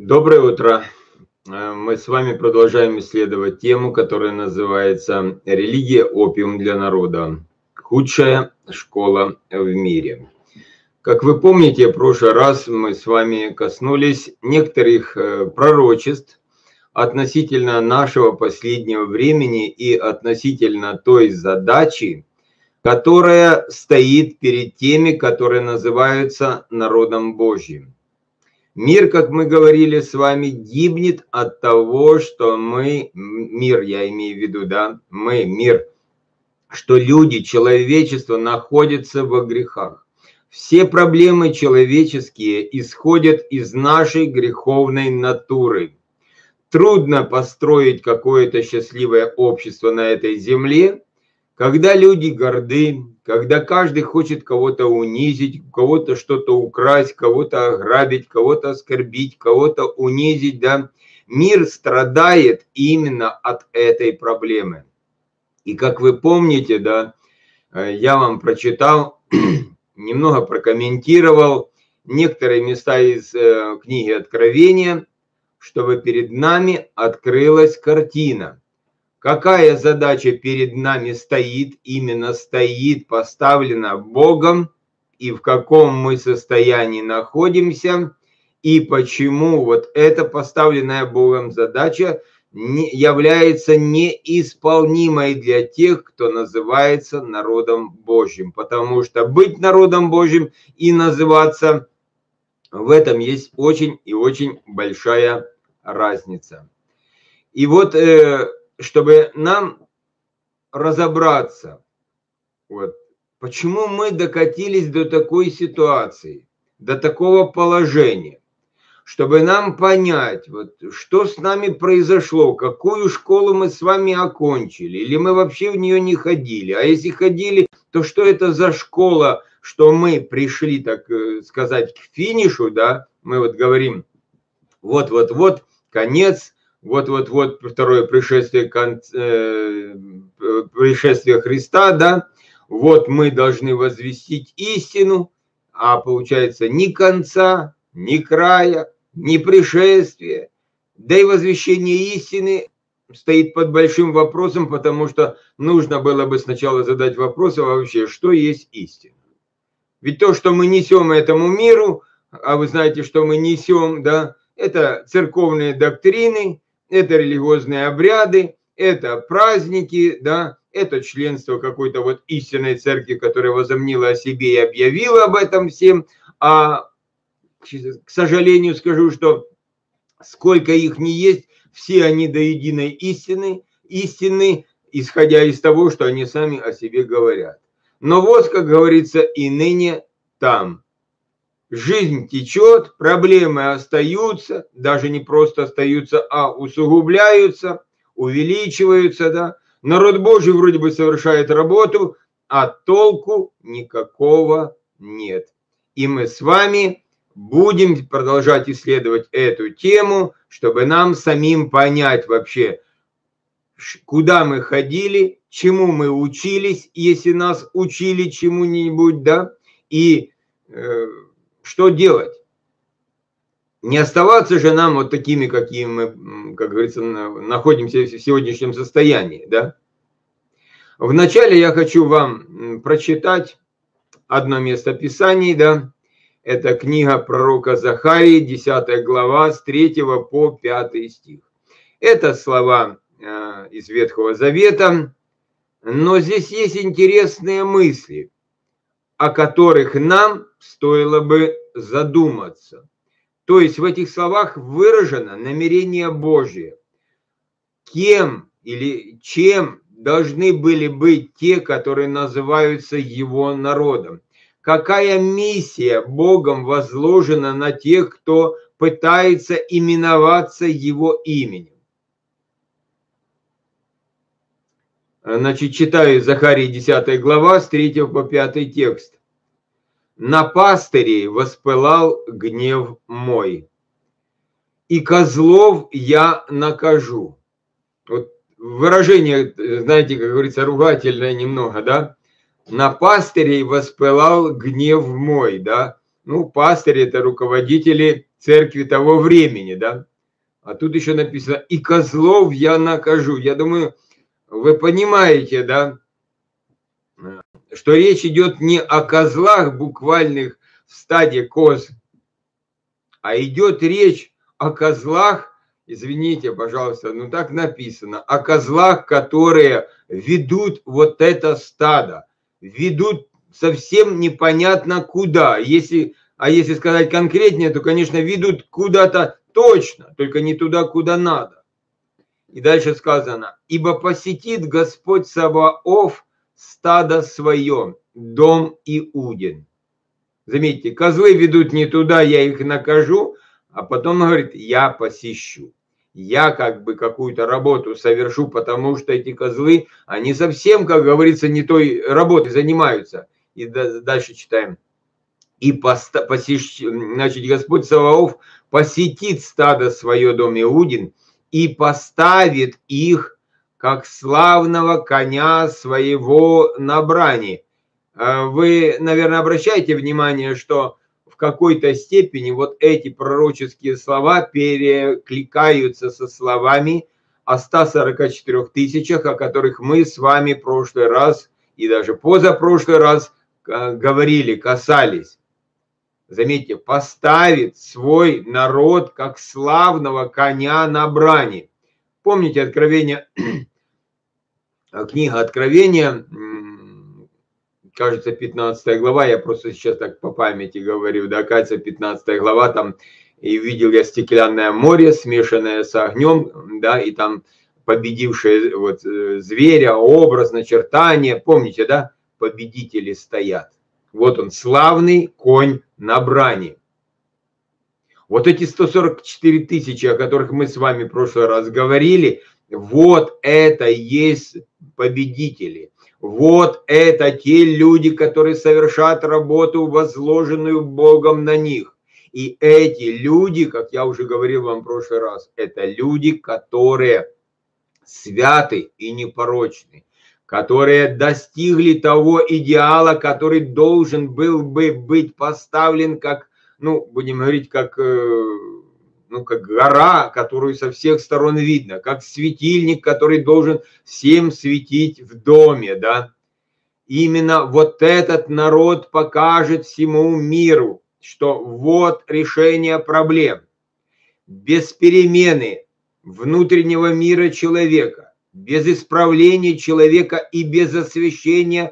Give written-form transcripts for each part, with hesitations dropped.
Доброе утро. Мы с вами продолжаем исследовать тему, которая называется «Религия – опиум для народа. Худшая школа в мире». Как вы помните, в прошлый раз мы с вами коснулись некоторых пророчеств относительно нашего последнего времени и относительно той задачи, которая стоит перед теми, которые называются народом Божьим. Мир, как мы говорили с вами, гибнет от того, что мир, я имею в виду, да, мир, что люди, человечество находится во грехах. Все проблемы человеческие исходят из нашей греховной натуры. Трудно построить какое-то счастливое общество на этой земле, когда люди горды, когда каждый хочет кого-то унизить, у кого-то что-то украсть, кого-то ограбить, кого-то оскорбить, кого-то унизить, да. Мир страдает именно от этой проблемы. И как вы помните, да, я вам прочитал, немного прокомментировал некоторые места из книги Откровения, чтобы перед нами открылась картина. Какая задача перед нами стоит, именно стоит, поставлена Богом, и в каком мы состоянии находимся, и почему вот эта поставленная Богом задача является неисполнимой для тех, кто называется народом Божьим. Потому что быть народом Божьим и называться, в этом есть очень и очень большая разница. И вот чтобы нам разобраться, вот, почему мы докатились до такой ситуации, до такого положения, чтобы нам понять, вот, что с нами произошло, какую школу мы с вами окончили, или мы вообще в нее не ходили, а если ходили, то что это за школа, что мы пришли, так сказать, к финишу, да, мы вот говорим, вот-вот-вот, конец, вот-вот-вот второе пришествие Христа, да, вот мы должны возвестить истину, а получается ни конца, ни края, ни пришествия, да и возвещение истины стоит под большим вопросом, потому что нужно было бы сначала задать вопрос, а вообще, что есть истина? Ведь то, что мы несем этому миру, а вы знаете, что мы несем, да, это церковные доктрины, это религиозные обряды, это праздники, да, это членство какой-то вот истинной церкви, которая возомнила о себе и объявила об этом всем. А, к сожалению, скажу, что сколько их ни есть, все они до единой истины, исходя из того, что они сами о себе говорят. Но вот, как говорится, и ныне там. Жизнь течет, проблемы остаются, даже не просто остаются, а усугубляются, увеличиваются, да. Народ Божий вроде бы совершает работу, а толку никакого нет. И мы с вами будем продолжать исследовать эту тему, чтобы нам самим понять вообще, куда мы ходили, чему мы учились, если нас учили чему-нибудь, да, и что делать? Не оставаться же нам вот такими, какими мы, как говорится, находимся в сегодняшнем состоянии, да? Вначале я хочу вам прочитать одно место Писаний, да? Это книга пророка Захарии, 10 глава, с 3 по 5 стих. Это слова из Ветхого Завета, но здесь есть интересные мысли, о которых нам стоило бы задуматься. То есть в этих словах выражено намерение Божие. Кем или чем должны были быть те, которые называются Его народом? Какая миссия Богом возложена на тех, кто пытается именоваться Его именем? Значит, читаю Захарии 10 глава, с 3 по 5 текст. «На пастырей воспылал гнев мой, и козлов я накажу». Вот выражение, знаете, как говорится, ругательное немного, да? «На пастырей воспылал гнев мой», да? Ну, пастыри – это руководители церкви того времени, да. А тут еще написано: и козлов я накажу. Я думаю, вы понимаете, да, что речь идет не о козлах буквальных в стаде коз, а идет речь о козлах, извините, пожалуйста, ну так написано, о козлах, которые ведут вот это стадо, ведут совсем непонятно куда. Если сказать конкретнее, то, конечно, ведут куда-то точно, только не туда, куда надо. И дальше сказано: ибо посетит Господь Саваоф стадо свое, дом Иудин. Заметьте, козлы ведут не туда, я их накажу, а потом говорит: я посещу. Я как бы какую-то работу совершу, потому что эти козлы, они совсем, как говорится, не той работой занимаются. И дальше читаем. И значит, Господь Саваоф посетит стадо свое, дом Иудин, и поставит их, как славного коня своего на брани. Вы, наверное, обращаете внимание, что в какой-то степени вот эти пророческие слова перекликаются со словами о 144 тысячах, о которых мы с вами в прошлый раз и даже позапрошлый раз говорили, касались. Заметьте, поставит свой народ, как славного коня на брани. Помните Откровение, книга Откровения, кажется, 15 глава, я просто сейчас так по памяти говорю, да, кажется, 15 глава, там, и видел я стеклянное море, смешанное с огнем, да, и там победившие вот зверя, образ, начертание, помните, да, победители стоят. Вот он, славный конь на брани. Вот эти 144 тысячи, о которых мы с вами в прошлый раз говорили, вот это и есть победители. Вот это те люди, которые совершат работу, возложенную Богом на них. И эти люди, как я уже говорил вам в прошлый раз, это люди, которые святы и непорочны, которые достигли того идеала, который должен был бы быть поставлен как, ну, будем говорить, как, ну, как гора, которую со всех сторон видно, как светильник, который должен всем светить в доме, да. Именно вот этот народ покажет всему миру, что вот решение проблем. Без перемены внутреннего мира человека, без исправления человека и без освящения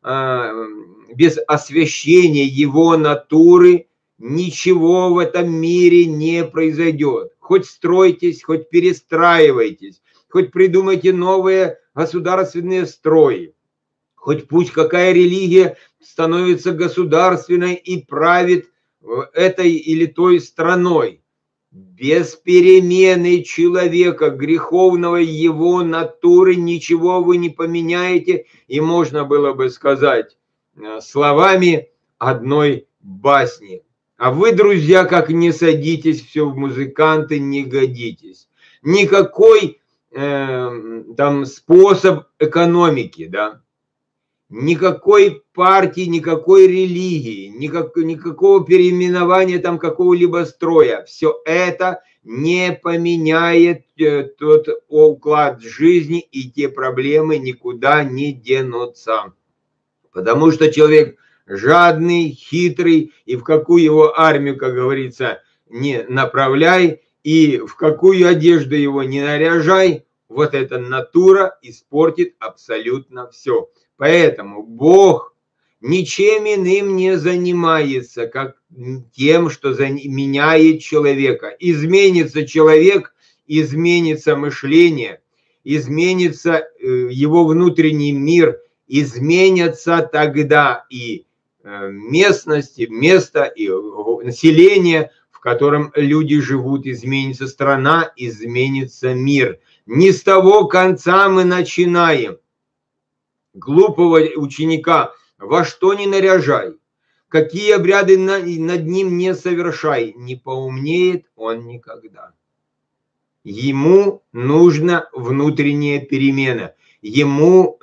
его натуры ничего в этом мире не произойдет. Хоть стройтесь, хоть перестраивайтесь, хоть придумайте новые государственные строи, хоть пусть какая религия становится государственной и правит этой или той страной. Без перемены человека, греховного его натуры, ничего вы не поменяете. И можно было бы сказать словами одной басни: а вы, друзья, как не садитесь, все в музыканты не годитесь. Никакой там способ экономики, да, никакой партии, никакой религии, никакого переименования там какого-либо строя. Все это не поменяет тот уклад жизни, и те проблемы никуда не денутся. Потому что человек жадный, хитрый, и в какую его армию, как говорится, не направляй, и в какую одежду его не наряжай, вот эта натура испортит абсолютно все. Поэтому Бог ничем иным не занимается, как тем, что меняет человека. Изменится человек, изменится мышление, изменится его внутренний мир, изменятся тогда и местности, место, и население, в котором люди живут, изменится страна, изменится мир. Не с того конца мы начинаем. Глупого ученика во что ни наряжай, какие обряды над ним не совершай, не поумнеет он никогда. Ему нужна внутренняя перемена, ему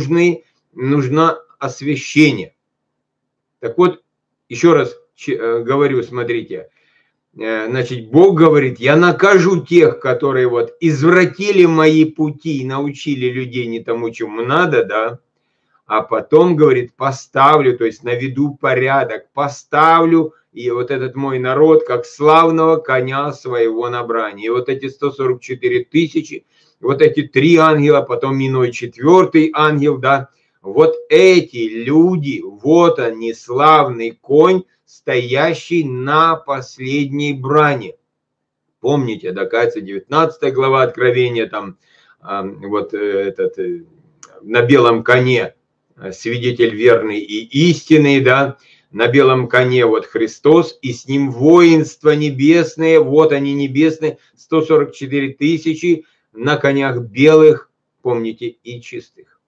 нужно освящение. Так вот, еще раз говорю, смотрите, Значит, Бог говорит, я накажу тех, которые вот извратили мои пути и научили людей не тому, чему надо, да, а потом, говорит, поставлю, то есть наведу порядок, поставлю и вот этот мой народ как славного коня своего на брани. И вот эти 144 тысячи, вот эти 3 ангела, потом иной 4-й ангел, да, вот эти люди, вот они, славный конь, стоящий на последней брани. Помните, да, кажется, 19 глава Откровения, там вот этот на белом коне свидетель верный и истинный, да, на белом коне вот Христос, и с ним воинство небесное, вот они небесные, 144 тысячи на конях белых, помните, и чистых.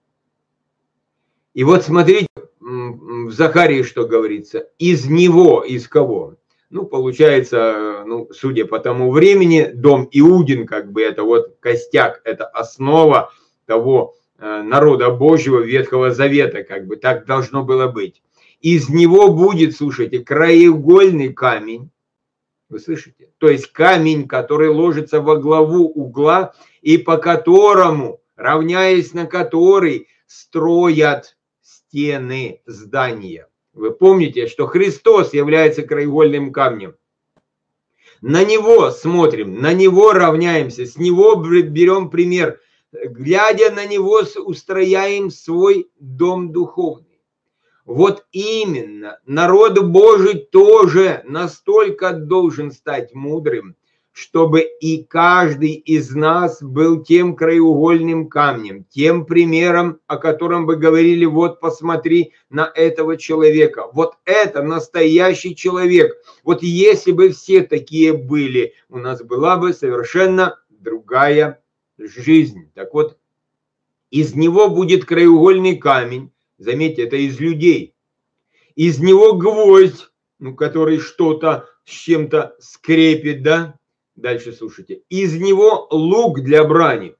И вот смотрите, в Захарии что говорится, из него, из кого? Ну, получается, ну, судя по тому времени, дом Иудин, как бы это вот костяк, это основа того народа Божьего Ветхого Завета, как бы так должно было быть. Из него будет, слушайте, краеугольный камень, вы слышите? То есть камень, который ложится во главу угла и по которому, равняясь на который, строят стены здания. Вы помните, что Христос является краеугольным камнем. На него смотрим, на него равняемся, с него берем пример. Глядя на него, устрояем свой дом духовный. Вот именно, народ Божий тоже настолько должен стать мудрым, чтобы и каждый из нас был тем краеугольным камнем, тем примером, о котором вы говорили, вот посмотри на этого человека. Вот это настоящий человек. Вот если бы все такие были, у нас была бы совершенно другая жизнь. Так вот, из него будет краеугольный камень, заметьте, это из людей. Из него гвоздь, ну, который что-то с чем-то скрепит, да? Дальше слушайте. Из него лук для брани.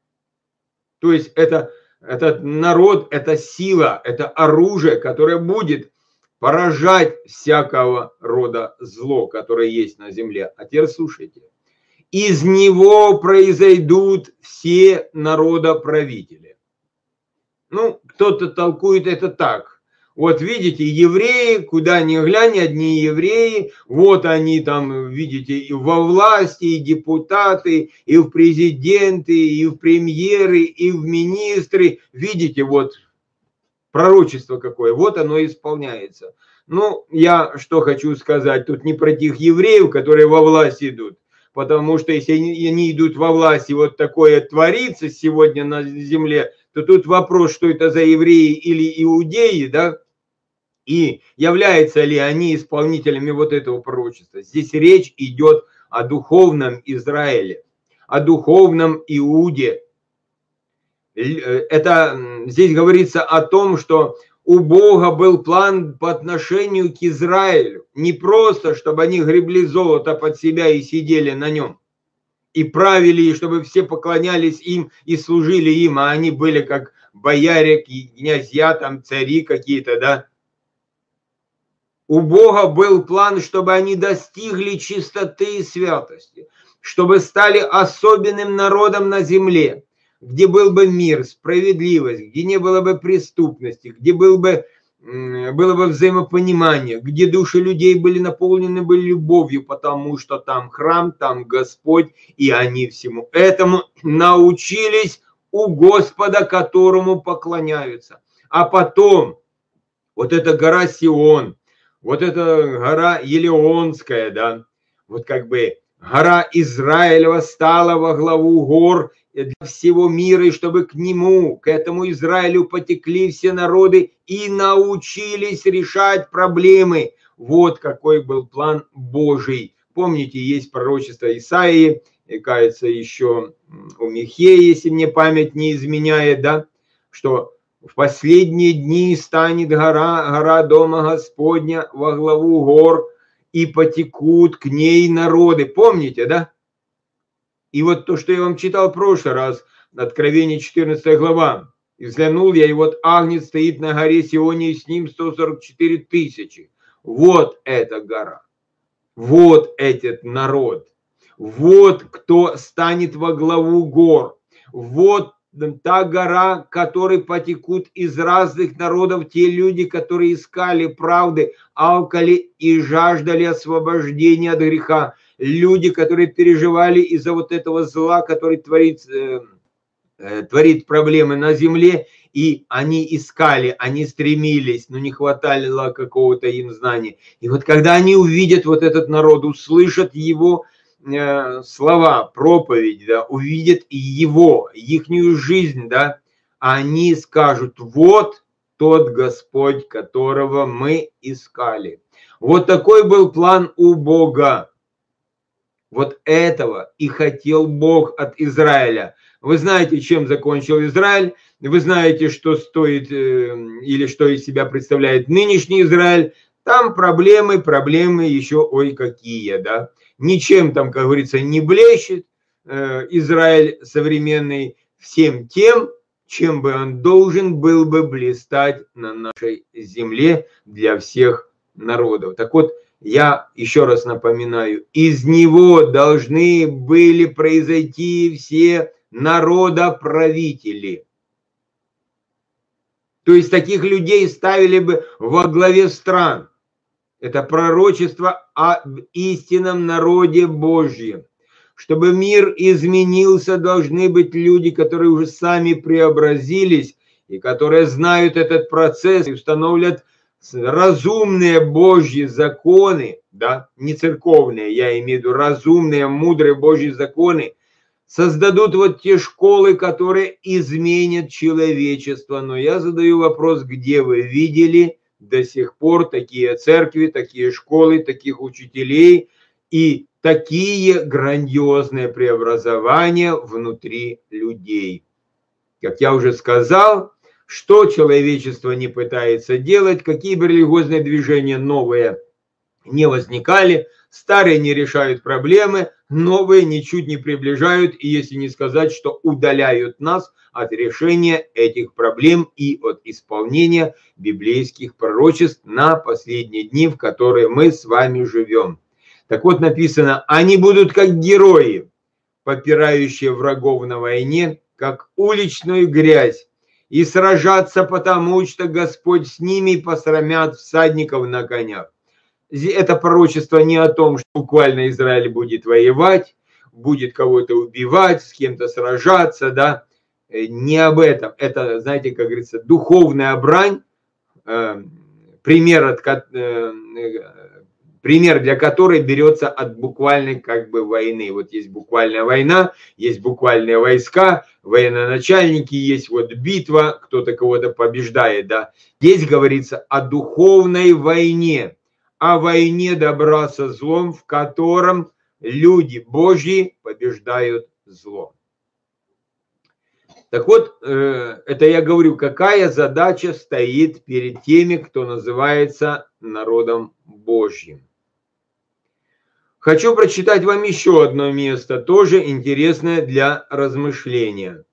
То есть это народ, это сила, это оружие, которое будет поражать всякого рода зло, которое есть на земле. А теперь слушайте. Из него произойдут все народоправители. Ну, кто-то толкует это так. Вот видите, евреи, куда ни глянь, одни евреи, вот они там, видите, и во власти, и депутаты, и в президенты, и в премьеры, и в министры. Видите, вот пророчество какое, вот оно исполняется. Ну, я что хочу сказать, тут не про тех евреев, которые во власть идут, потому что если они идут во власть, и вот такое творится сегодня на земле, то тут вопрос, что это за евреи или иудеи, да, и являются ли они исполнителями вот этого пророчества. Здесь речь идет о духовном Израиле, о духовном Иуде. Это здесь говорится о том, что у Бога был план по отношению к Израилю. Не просто, чтобы они гребли золото под себя и сидели на нем. И правили, и чтобы все поклонялись им и служили им, а они были как бояре, князья, там цари какие-то, да. У Бога был план, чтобы они достигли чистоты и святости, чтобы стали особенным народом на земле, где был бы мир, справедливость, где не было бы преступности, где было бы взаимопонимание, где души людей были наполнены бы любовью, потому что там храм, там Господь, и они всему этому научились у Господа, которому поклоняются. А потом вот эта гора Сион, вот эта гора Елеонская, да, вот как бы гора Израилева стала во главу гор для всего мира, и чтобы к нему, к этому Израилю потекли все народы и научились решать проблемы. Вот какой был план Божий. Помните, есть пророчество Исаии, и, кажется, еще у Михея, если мне память не изменяет, да, что в последние дни станет гора Дома Господня во главу гор, и потекут к ней народы. Помните, да? И вот то, что я вам читал в прошлый раз, Откровение 14 глава. И взглянул я, и вот Агнец стоит на горе Сионе, и с ним 144 тысячи. Вот эта гора. Вот этот народ, вот кто станет во главу гор, вот та гора, которой потекут из разных народов те люди, которые искали правды, алкали и жаждали освобождения от греха. Люди, которые переживали из-за вот этого зла, который творит проблемы на земле, и они искали, они стремились, но не хватало какого-то им знания. И вот когда они увидят вот этот народ, услышат его слова, проповедь, да, увидят его, ихнюю жизнь, да, они скажут: вот тот Господь, которого мы искали. Вот такой был план у Бога. Вот этого и хотел Бог от Израиля. Вы знаете, чем закончил Израиль. Вы знаете, что стоит или что из себя представляет нынешний Израиль. Там проблемы еще ой какие, да. Ничем там, как говорится, не блещет Израиль современный всем тем, чем бы он должен был бы блистать на нашей земле для всех народов. Так вот, я еще раз напоминаю, из него должны были произойти все народоправители. То есть таких людей ставили бы во главе стран. Это пророчество об истинном народе Божьем. Чтобы мир изменился, должны быть люди, которые уже сами преобразились и которые знают этот процесс и установят разумные Божьи законы, да, не церковные, я имею в виду разумные, мудрые Божьи законы, создадут вот те школы, которые изменят человечество. Но я задаю вопрос: где вы видели до сих пор такие церкви, такие школы, таких учителей и такие грандиозные преобразования внутри людей? Как я уже сказал, что человечество не пытается делать, какие бы религиозные движения новые не возникали, старые не решают проблемы, новые ничуть не приближают, и если не сказать, что удаляют нас от решения этих проблем и от исполнения библейских пророчеств на последние дни, в которые мы с вами живем. Так вот написано: они будут как герои, попирающие врагов на войне, как уличную грязь, и сражаться, потому что Господь с ними, и посрамят всадников на конях. Это пророчество не о том, что буквально Израиль будет воевать, будет кого-то убивать, с кем-то сражаться, да, не об этом. Это, знаете, как говорится, духовная брань, пример для которой берется от буквальной как бы войны. Вот есть буквальная война, есть буквальные войска, военачальники, есть вот битва, кто-то кого-то побеждает, да. Здесь говорится о духовной войне, о войне добра со злом, в котором люди Божьи побеждают зло. Так вот, это я говорю, какая задача стоит перед теми, кто называется народом Божьим. Хочу прочитать вам еще одно место, тоже интересное для размышления.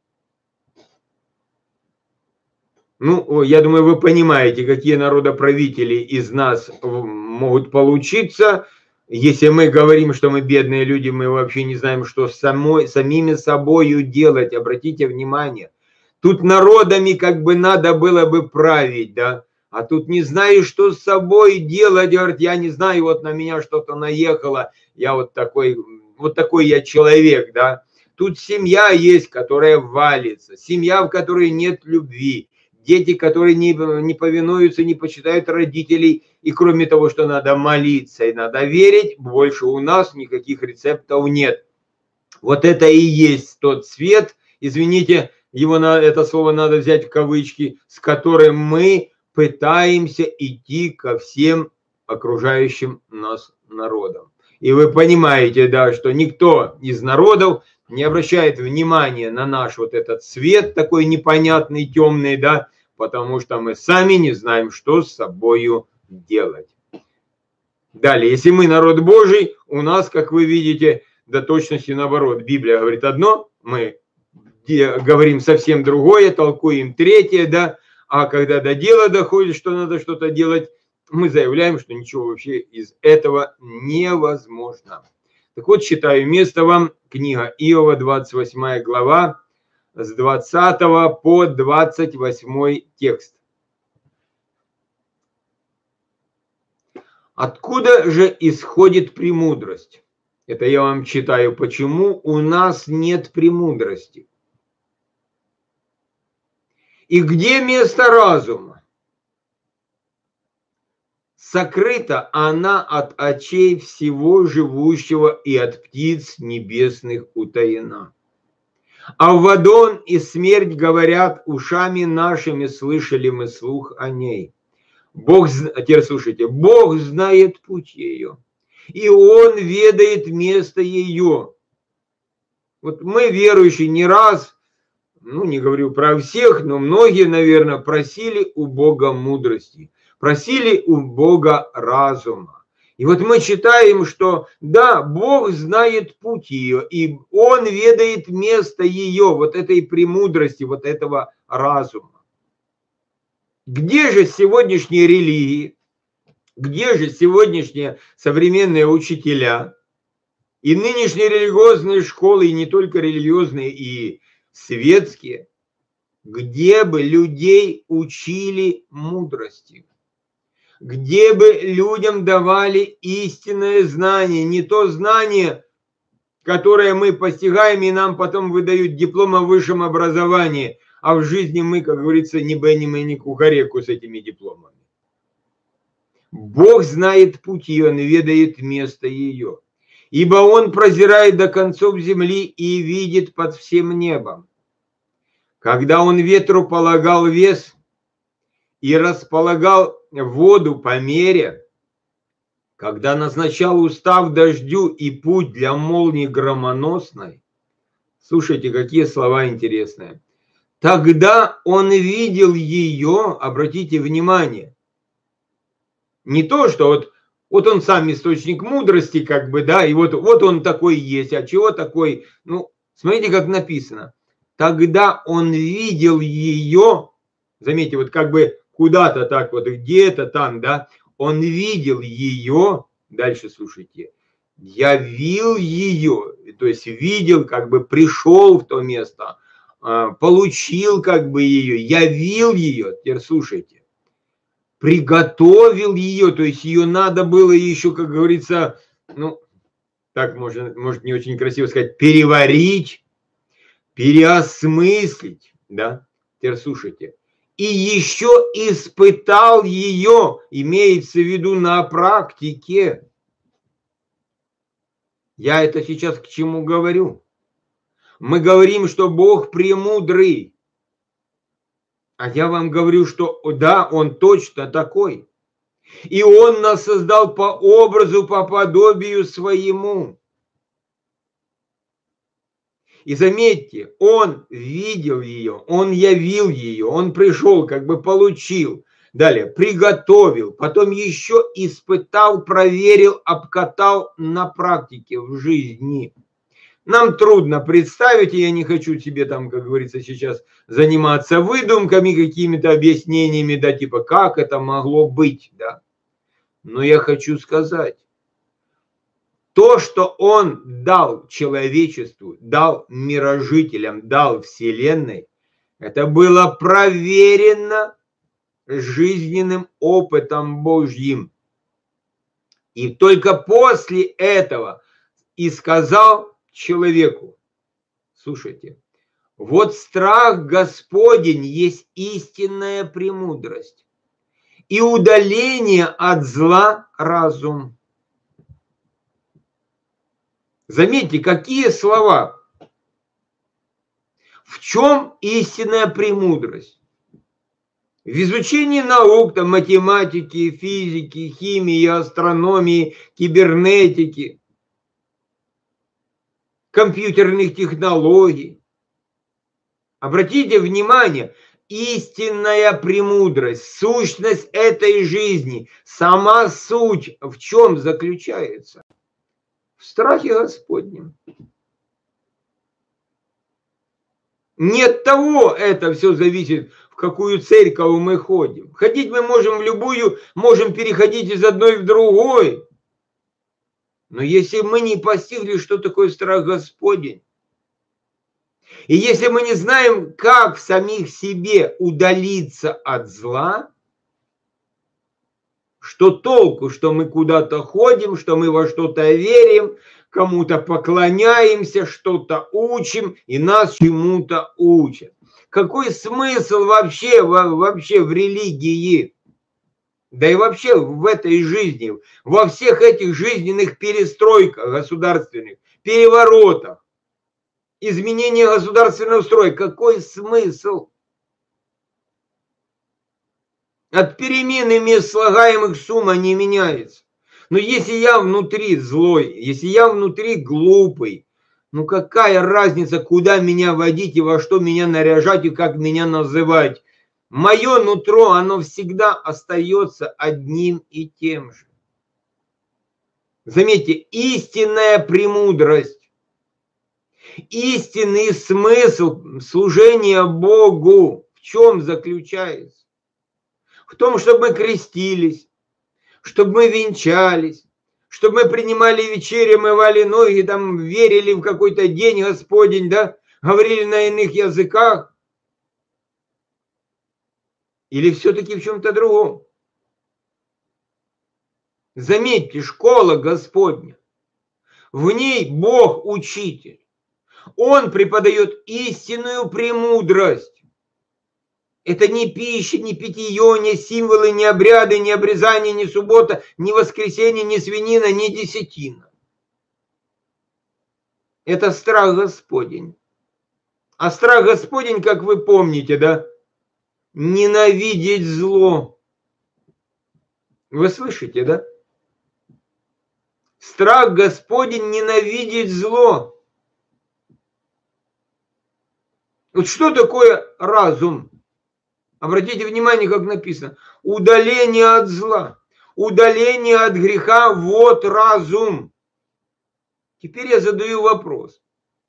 Ну, я думаю, вы понимаете, какие народоправители из нас могут получиться. Если мы говорим, что мы бедные люди, мы вообще не знаем, что самими собою делать. Обратите внимание. Тут народами как бы надо было бы править, да? А тут не знаешь, что с собой делать. Говорит, я не знаю, вот на меня что-то наехало. Я вот такой я человек, да? Тут семья есть, которая валится. Семья, в которой нет любви. Дети, которые не повинуются, не почитают родителей. И кроме того, что надо молиться и надо верить, больше у нас никаких рецептов нет. Вот это и есть тот свет, извините, это слово надо взять в кавычки, с которым мы пытаемся идти ко всем окружающим нас народам. И вы понимаете, да, что никто из народов не обращает внимания на наш вот этот свет такой непонятный, темный, да, потому что мы сами не знаем, что с собою делать. Далее, если мы народ Божий, у нас, как вы видите, до точности наоборот. Библия говорит одно, мы говорим совсем другое, толкуем третье, да, а когда до дела доходит, что надо что-то делать, мы заявляем, что ничего вообще из этого невозможно. Так вот, читаю место вам, книга Иова, 28 глава, с 20 по 28 текст. Откуда же исходит премудрость? Это я вам читаю, почему у нас нет премудрости. И где место разума? Сокрыта она от очей всего живущего и от птиц небесных утаена. А Аввадон и смерть говорят, ушами нашими слышали мы слух о ней. Бог, теперь слушайте, Бог знает путь ее, и Он ведает место ее. Вот мы, верующие, не раз, ну, не говорю про всех, но многие, наверное, просили у Бога мудрости, просили у Бога разума. И вот мы читаем, что да, Бог знает путь ее, и Он ведает место ее, вот этой премудрости, вот этого разума. Где же сегодняшние религии, где же сегодняшние современные учителя и нынешние религиозные школы, и не только религиозные, и светские, где бы людей учили мудрости, где бы людям давали истинное знание, не то знание, которое мы постигаем и нам потом выдают диплом о высшем образовании, а в жизни мы, как говорится, ни бенни, ни кукареку с этими дипломами. Бог знает путь ее, Он ведает место ее, ибо Он прозирает до концов земли и видит под всем небом. Когда Он ветру полагал вес и располагал воду по мере, когда назначал устав дождю и путь для молнии громоносной, слушайте, какие слова интересные. Тогда Он видел ее, обратите внимание, не то, что вот Он сам источник мудрости, как бы, да, и вот Он такой есть, а чего такой, ну, смотрите, как написано. Тогда Он видел ее, заметьте, вот как бы куда-то так вот, где-то там, да, Он видел ее, дальше слушайте, явил ее, то есть видел, как бы пришел в то место, получил как бы ее, явил ее, теперь слушайте, приготовил ее, то есть ее надо было еще, как говорится, ну, так может не очень красиво сказать, переварить, переосмыслить, да, теперь слушайте, и еще испытал ее, имеется в виду на практике. Я это сейчас к чему говорю? Мы говорим, что Бог премудрый. А я вам говорю, что да, Он точно такой. И Он нас создал по образу, по подобию своему. И заметьте, Он видел ее, Он явил ее, Он пришел, как бы получил. Далее, приготовил, потом еще испытал, проверил, обкатал на практике в жизни. Нам трудно представить, и я не хочу тебе там, как говорится, сейчас заниматься выдумками, какими-то объяснениями, да, типа, как это могло быть, да. Но я хочу сказать, то, что Он дал человечеству, дал мирожителям, дал Вселенной, это было проверено жизненным опытом Божьим. И только после этого и сказал человеку, слушайте, вот страх Господень есть истинная премудрость и удаление от зла разум. Заметьте, какие слова. В чем истинная премудрость? В изучении наук, там, математики, физики, химии, астрономии, кибернетики, компьютерных технологий. Обратите внимание, истинная премудрость, сущность этой жизни, сама суть в чем заключается? В страхе Господнем. Не от того это все зависит, в какую церковь мы ходим. Ходить мы можем в любую, можем переходить из одной в другой. Но если мы не постигли, что такое страх Господень, и если мы не знаем, как в самих себе удалиться от зла, что толку, что мы куда-то ходим, что мы во что-то верим, кому-то поклоняемся, что-то учим и нас чему-то учат. Какой смысл вообще в религии? Да и вообще в этой жизни, во всех этих жизненных перестройках государственных, переворотах, изменения государственного строя. Какой смысл? От перемены мест слагаемых сумма не меняется. Но если я внутри злой, если я внутри глупый, ну какая разница, куда меня водить и во что меня наряжать и как меня называть? Мое нутро, оно всегда остается одним и тем же. Заметьте, истинная премудрость, истинный смысл служения Богу в чем заключается? В том, чтобы мы крестились, чтобы мы венчались, чтобы мы принимали вечерю, мывали ноги, там, верили в какой-то день Господень, да, говорили на иных языках. Или все-таки в чем-то другом? Заметьте, школа Господня. В ней Бог учитель. Он преподает истинную премудрость. Это не пища, не питье, не символы, не обряды, не обрезание, не суббота, не воскресенье, не свинина, не десятина. Это страх Господень. А страх Господень, как вы помните, да, ненавидеть зло. Вы слышите, да? Страх Господень ненавидеть зло. Вот что такое разум? Обратите внимание, как написано. Удаление от зла, удаление от греха, вот разум. Теперь я задаю вопрос.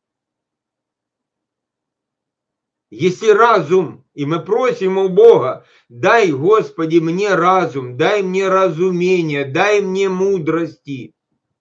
Если разум, и мы просим у Бога, дай, Господи, мне разум, дай мне разумение, дай мне мудрости,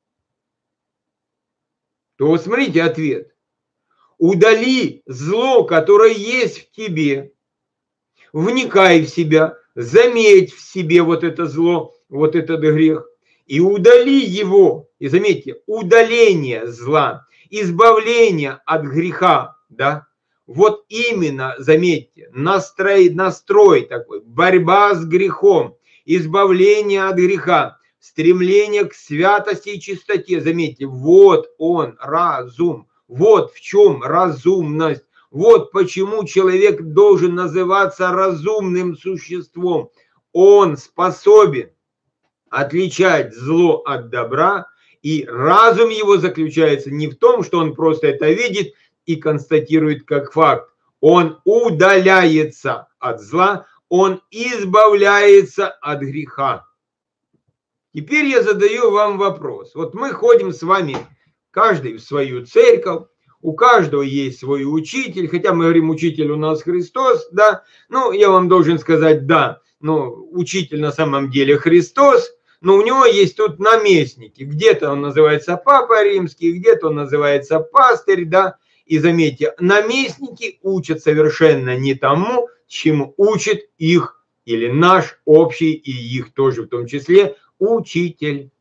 то вот смотрите ответ. Удали зло, которое есть в тебе. Вникай в себя, заметь в себе вот это зло, вот этот грех, и удали его. И заметьте, удаление зла, избавление от греха, да, вот именно, заметьте, настрой такой, борьба с грехом, избавление от греха, стремление к святости и чистоте, заметьте, вот он, разум, вот в чем разумность. Вот почему человек должен называться разумным существом. Он способен отличать зло от добра, и разум его заключается не в том, что он просто это видит и констатирует как факт. Он удаляется от зла, он избавляется от греха. Теперь я задаю вам вопрос. Вот мы ходим с вами, каждый в свою церковь, у каждого есть свой учитель, хотя мы говорим, учитель у нас Христос, да, ну, я вам должен сказать, да, но учитель на самом деле Христос, но у него есть тут наместники, где-то он называется Папа Римский, где-то он называется пастырь, да, и заметьте, наместники учат совершенно не тому, чему учит их, или наш общий, и их тоже в том числе, учитель.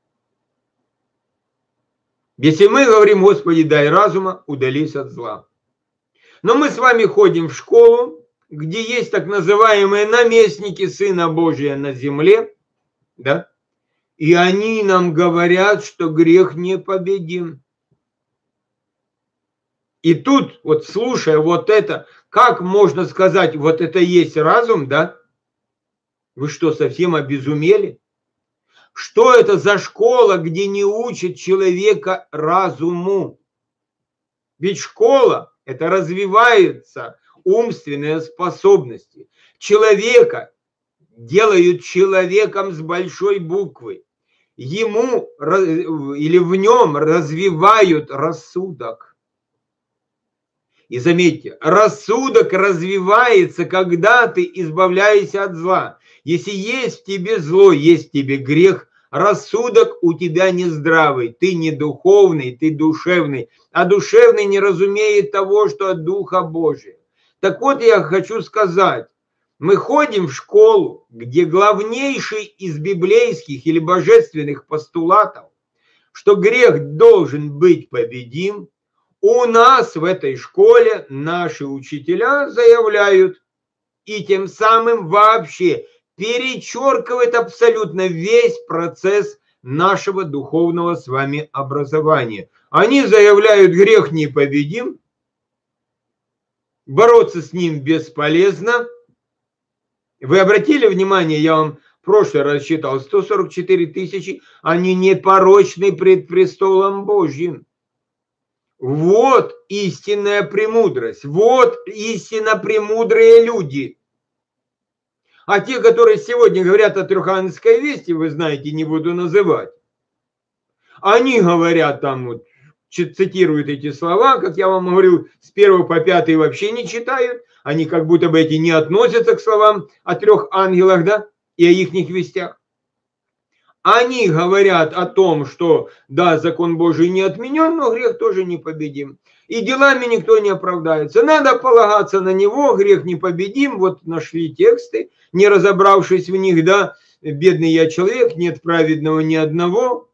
Если мы говорим, Господи, дай разума, удались от зла. Но мы с вами ходим в школу, где есть так называемые наместники Сына Божия на земле, да, и они нам говорят, что грех непобедим. И тут, вот слушая вот это, как можно сказать, вот это есть разум, да? Вы что, совсем обезумели? Что это за школа, где не учат человека разуму? Ведь школа – это развиваются умственные способности. Человека делают человеком с большой буквы. Ему или в нем развивают рассудок. И заметьте, рассудок развивается, когда ты избавляешься от зла. Если есть в тебе зло, есть в тебе грех, рассудок у тебя не здравый, ты не духовный, ты душевный, а душевный не разумеет того, что от Духа Божия. Так вот, я хочу сказать, мы ходим в школу, где главнейший из библейских или божественных постулатов, что грех должен быть победим, у нас в этой школе наши учителя заявляют, и тем самым вообще перечеркивает абсолютно весь процесс нашего духовного с вами образования. Они заявляют, грех непобедим, бороться с ним бесполезно. Вы обратили внимание, я вам в прошлый раз считал, 144 тысячи, они непорочны пред престолом Божьим. Вот истинная премудрость, вот истинно премудрые люди. А те, которые сегодня говорят о Трехангельской вести, вы знаете, не буду называть, они говорят там, вот, цитируют эти слова, как я вам говорил, с 1 по 5 вообще не читают, они как будто бы эти не относятся к словам о трех ангелах, да, и о их вестях. Они говорят о том, что да, закон Божий не отменен, но грех тоже непобедим. И делами никто не оправдается. Надо полагаться на него, грех непобедим. Вот нашли тексты, не разобравшись в них, да, бедный я человек, нет праведного ни одного.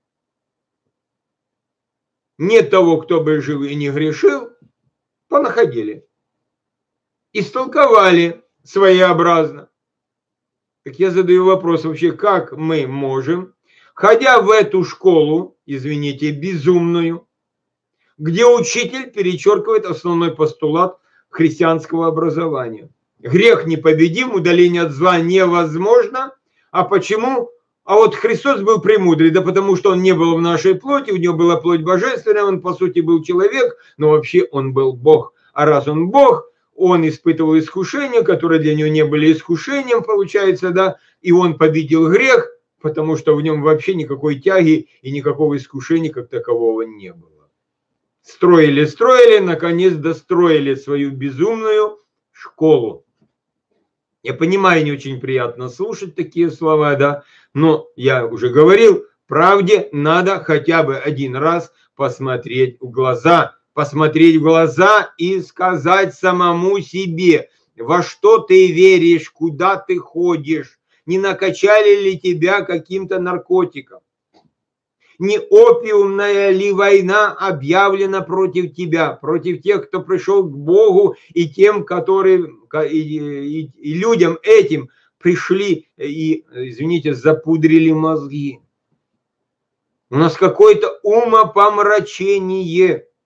Нет того, кто бы жил и не грешил. Понаходили. Истолковали своеобразно. Так я задаю вопрос вообще, как мы можем, ходя в эту школу, извините, безумную, где учитель перечеркивает основной постулат христианского образования. Грех непобедим, удаление от зла невозможно. А почему? А вот Христос был премудрый, да потому что он не был в нашей плоти, у него была плоть божественная, он по сути был человек, но вообще он был Бог. А раз он Бог, он испытывал искушения, которые для него не были искушением, получается, да, и он победил грех, потому что в нем вообще никакой тяги и никакого искушения как такового не было. Строили, наконец достроили свою безумную школу. Я понимаю, не очень приятно слушать такие слова, да, но я уже говорил, правде надо хотя бы один раз посмотреть в глаза и сказать самому себе, во что ты веришь, куда ты ходишь, не накачали ли тебя каким-то наркотиком, не опиумная ли война объявлена против тебя, против тех, кто пришел к Богу, и тем, которые, и людям этим пришли и, извините, запудрили мозги. У нас какое-то умопомрачение.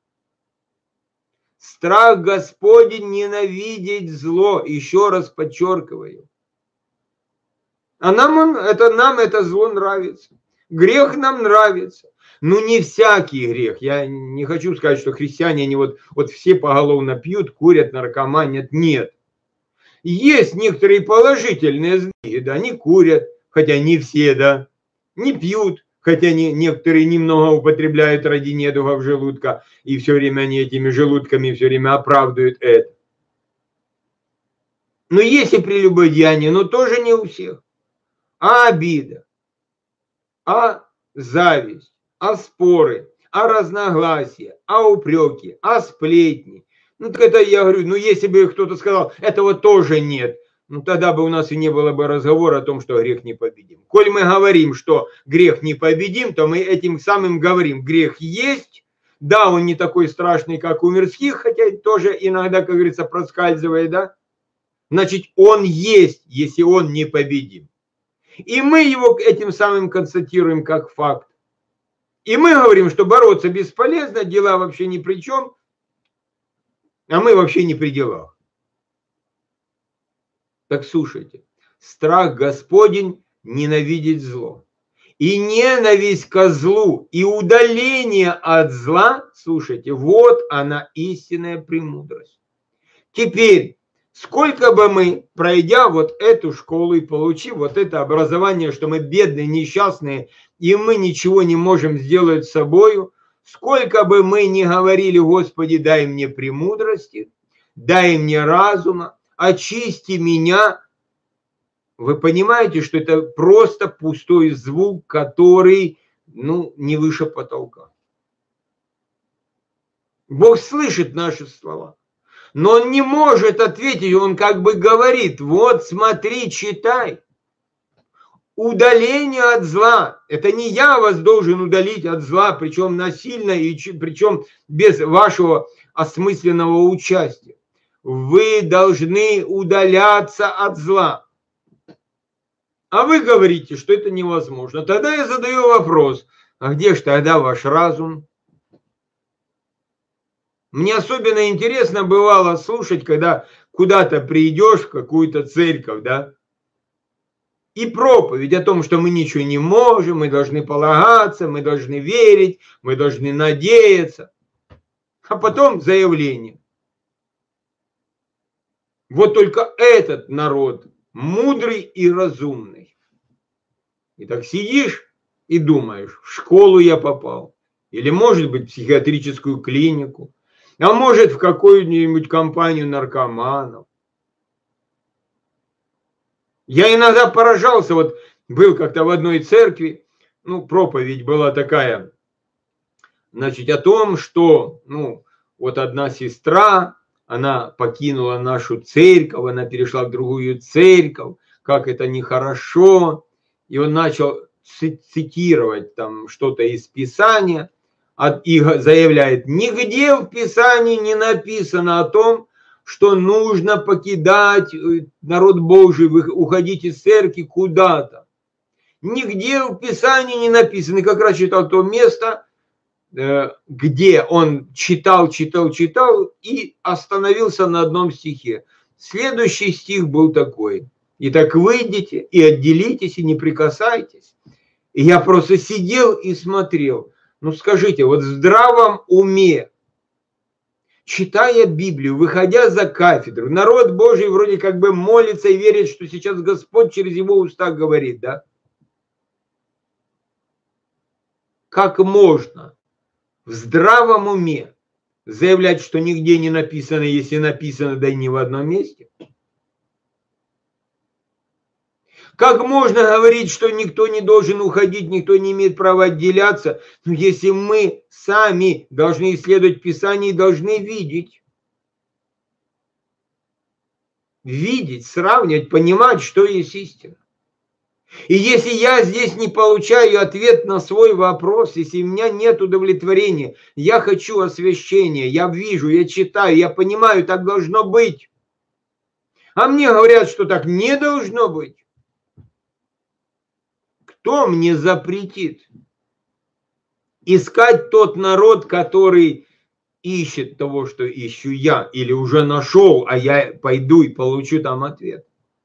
Страх Господень ненавидеть зло, еще раз подчеркиваю. А нам это зло нравится. Грех нам нравится. Ну, не всякий грех. Я не хочу сказать, что христиане, они вот все поголовно пьют, курят, наркоманят. Нет. Есть некоторые положительные сдвиги, да, они курят, хотя не все, да, не пьют, хотя некоторые немного употребляют ради недугов желудка, и все время они этими желудками все время оправдывают это. Но есть и прелюбодеяние, но тоже не у всех. А обида, а зависть, а споры, а разногласия, а упреки, а сплетни. Ну, так это я говорю, ну, если бы кто-то сказал, этого тоже нет, ну, тогда бы у нас и не было бы разговора о том, что грех непобедим. Коль мы говорим, что грех непобедим, то мы этим самым говорим, грех есть, да, он не такой страшный, как у мирских, хотя тоже иногда, как говорится, проскальзывает, да, значит, он есть, если он непобедим. И мы его этим самым констатируем как факт. И мы говорим, что бороться бесполезно, дела вообще ни при чем, а мы вообще не при делах. Так слушайте, страх Господень ненавидеть зло. И ненависть ко злу, и удаление от зла, слушайте, вот она истинная премудрость. Теперь, сколько бы мы, пройдя вот эту школу и получив вот это образование, что мы бедные, несчастные, и мы ничего не можем сделать с собою, Сколько бы мы ни говорили: Господи, дай мне премудрости, дай мне разума, очисти меня. Вы понимаете, что это просто пустой звук, который, не выше потолка. Бог слышит наши слова, но Он не может ответить, Он как бы говорит: вот смотри, читай. Удаление от зла. Это не я вас должен удалить от зла, причем насильно, и причем без вашего осмысленного участия. Вы должны удаляться от зла. А вы говорите, что это невозможно. Тогда я задаю вопрос: а где же тогда ваш разум? Мне особенно интересно бывало слушать, когда куда-то придешь в какую-то церковь, да, и проповедь о том, что мы ничего не можем, мы должны полагаться, мы должны верить, мы должны надеяться. А потом заявление: вот только этот народ мудрый и разумный. И так сидишь и думаешь: в школу я попал, или, может быть, в психиатрическую клинику, а может, в какую-нибудь компанию наркоманов. Я иногда поражался, вот был как-то в одной церкви, проповедь была такая, значит, о том, что, вот одна сестра, она покинула нашу церковь, она перешла в другую церковь, как это нехорошо. И он начал цитировать там что-то из Писания, и заявляет: нигде в Писании не написано о том, что нужно покидать народ Божий, уходить из церкви куда-то. Нигде в Писании не написано. И как раз читал то место, где он читал и остановился на одном стихе. Следующий стих был такой: «Итак, выйдите и отделитесь, и не прикасайтесь». И я просто сидел и смотрел. Скажите, вот в здравом уме, читая Библию, выходя за кафедру, народ Божий вроде как бы молится и верит, что сейчас Господь через его уста говорит, да? Как можно в здравом уме заявлять, что нигде не написано, если написано, да и не в одном месте? Как можно говорить, что никто не должен уходить, никто не имеет права отделяться, если мы сами должны исследовать Писание и должны видеть? Видеть, сравнивать, понимать, что есть истина. И если я здесь не получаю ответ на свой вопрос, если у меня нет удовлетворения, я хочу освящения, я вижу, я читаю, я понимаю, так должно быть. А мне говорят, что так не должно быть. Кто мне запретит искать тот народ, который ищет того, что ищу я, или уже нашел, а я пойду и получу там ответ?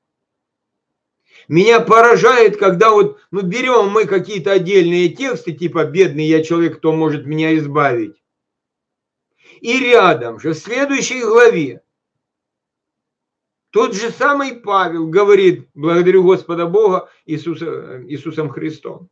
Меня поражает, когда берем мы какие-то отдельные тексты, типа «бедный я человек, кто может меня избавить». И рядом же, в следующей главе, тот же самый Павел говорит: благодарю Господа Бога Иисусом Христом.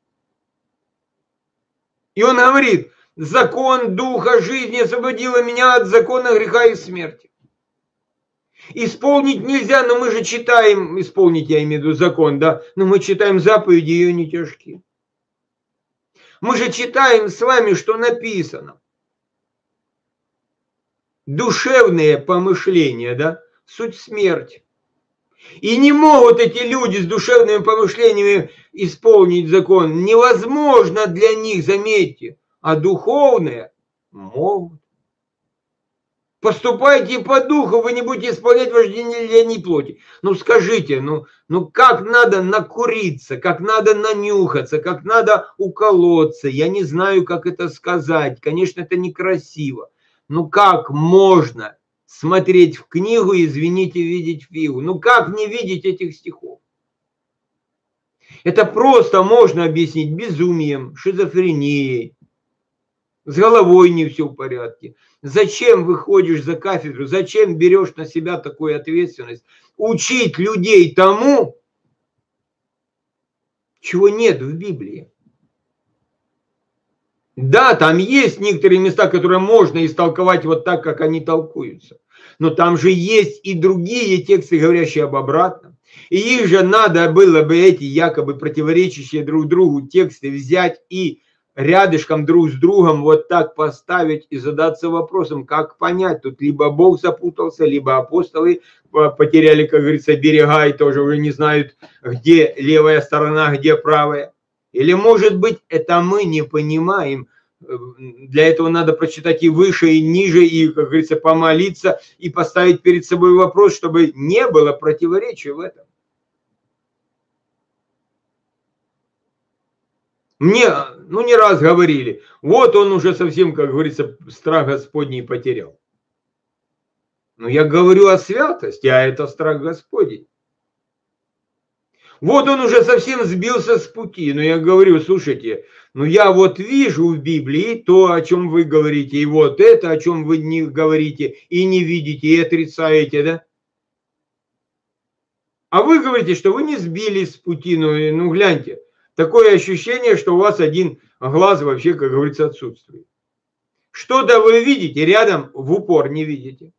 И он говорит: закон Духа жизни освободил меня от закона греха и смерти. Исполнить нельзя, но мы же читаем, исполнить я имею в виду закон, да, но мы читаем заповеди, ее не тяжки. Мы же читаем с вами, что написано. Душевные помышления, да, суть смерть. И не могут эти люди с душевными помышлениями исполнить закон. Невозможно для них, заметьте, а духовные могут. Поступайте по духу, вы не будете исполнять вожделение плоти. Скажите, как надо накуриться, как надо нанюхаться, как надо уколоться. Я не знаю, как это сказать. Конечно, это некрасиво. Как можно смотреть в книгу и, извините, видеть фигу? Как не видеть этих стихов? Это просто можно объяснить безумием, шизофренией. С головой не все в порядке. Зачем выходишь за кафедру? Зачем берешь на себя такую ответственность? Учить людей тому, чего нет в Библии. Да, там есть некоторые места, которые можно истолковать вот так, как они толкуются. Но там же есть и другие тексты, говорящие об обратном. И их же надо было бы эти якобы противоречащие друг другу тексты взять и рядышком друг с другом вот так поставить и задаться вопросом, как понять. Тут либо Бог запутался, либо апостолы потеряли, как говорится, берега и тоже уже не знают, где левая сторона, где правая. Или, может быть, это мы не понимаем. Для этого надо прочитать и выше, и ниже, и, как говорится, помолиться, и поставить перед собой вопрос, чтобы не было противоречия в этом. Мне, не раз говорили, вот он уже совсем, как говорится, страх Господний потерял. Но я говорю о святости, а это страх Господень. Вот он уже совсем сбился с пути. Но я говорю, слушайте, я вот вижу в Библии то, о чем вы говорите, и вот это, о чем вы не говорите, и не видите, и отрицаете, да? А вы говорите, что вы не сбились с пути, ну гляньте, такое ощущение, что у вас один глаз вообще, как говорится, отсутствует. Что-то вы видите, рядом в упор не видите.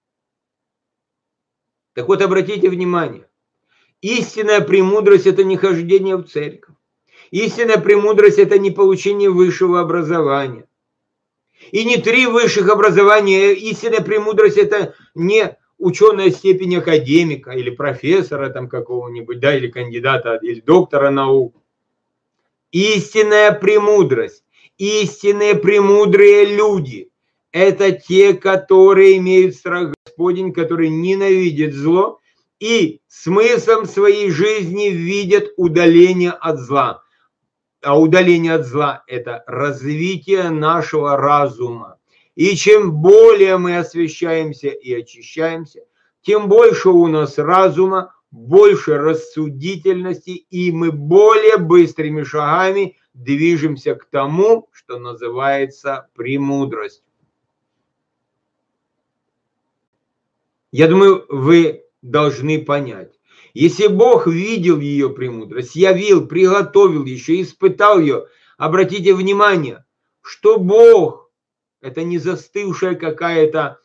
Так вот, обратите внимание, истинная премудрость – это не хождение в церковь. Истинная премудрость – это не получение высшего образования. И не 3 высших образования. Истинная премудрость – это не ученая степень академика или профессора там какого-нибудь, да, или кандидата, или доктора наук. Истинная премудрость, истинные премудрые люди – это те, которые имеют страх Господень, которые ненавидят зло и смыслом своей жизни видят удаление от зла. А удаление от зла – это развитие нашего разума. И чем более мы освящаемся и очищаемся, тем больше у нас разума, больше рассудительности, и мы более быстрыми шагами движемся к тому, что называется премудрость. Я думаю, вы должны понять. Если Бог видел ее премудрость, явил, приготовил еще, испытал ее, обратите внимание, что Бог – это не застывшая какая-то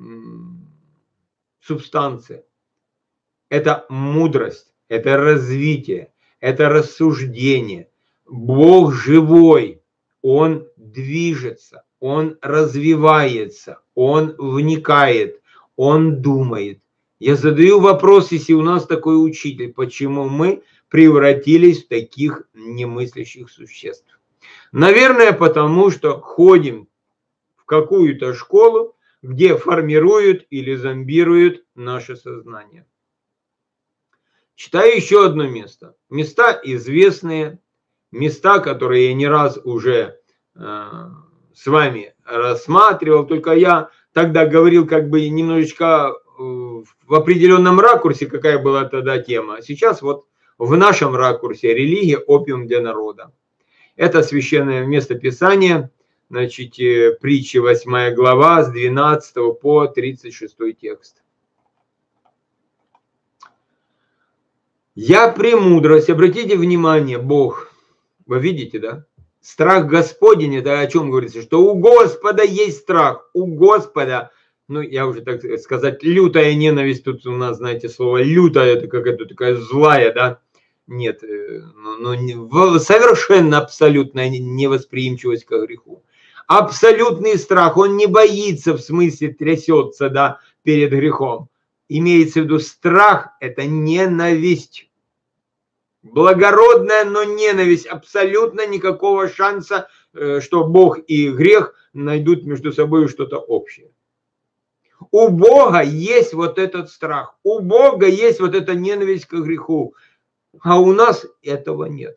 субстанция. Это мудрость, это развитие, это рассуждение. Бог живой, Он движется, Он развивается, Он вникает, Он думает. Я задаю вопрос, если у нас такой учитель, почему мы превратились в таких немыслящих существ? Наверное, потому что ходим в какую-то школу, где формируют или зомбируют наше сознание. Читаю еще одно место. Места известные, места, которые я не раз уже с вами рассматривал, только я тогда говорил как бы немножечко в определенном ракурсе, какая была тогда тема. Сейчас вот в нашем ракурсе религия – опиум для народа. Это священное местописание, значит, притчи 8 глава с 12 по 36 текст. Я премудрость, обратите внимание, Бог, вы видите, да? Страх Господень, это о чем говорится, что у Господа есть страх, у Господа, я уже так сказать, лютая ненависть, тут у нас, знаете, слово лютая, это какая-то такая злая, да? Нет, совершенно абсолютная невосприимчивость к греху. Абсолютный страх, он не боится, в смысле трясется, да, перед грехом. Имеется в виду страх – это ненависть. Благородная, но ненависть. Абсолютно никакого шанса, что Бог и грех найдут между собой что-то общее. У Бога есть вот этот страх. У Бога есть вот эта ненависть к греху. А у нас этого нет.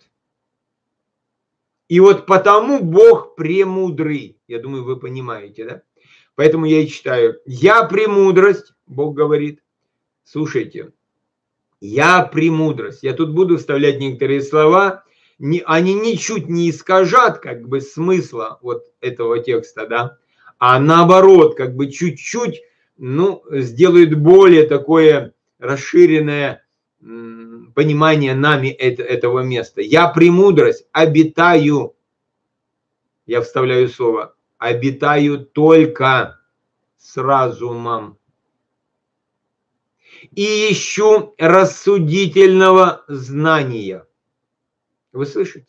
И вот потому Бог премудрый. Я думаю, вы понимаете, да? Поэтому я и читаю. Я премудрость, Бог говорит. Слушайте, я премудрость. Я тут буду вставлять некоторые слова. Они ничуть не искажат как бы смысла вот этого текста, да? А наоборот, как бы чуть-чуть, сделают более такое расширенное понимание нами этого места. Я премудрость, обитаю. я вставляю слово, обитаю только с разумом. И ищу рассудительного знания. Вы слышите?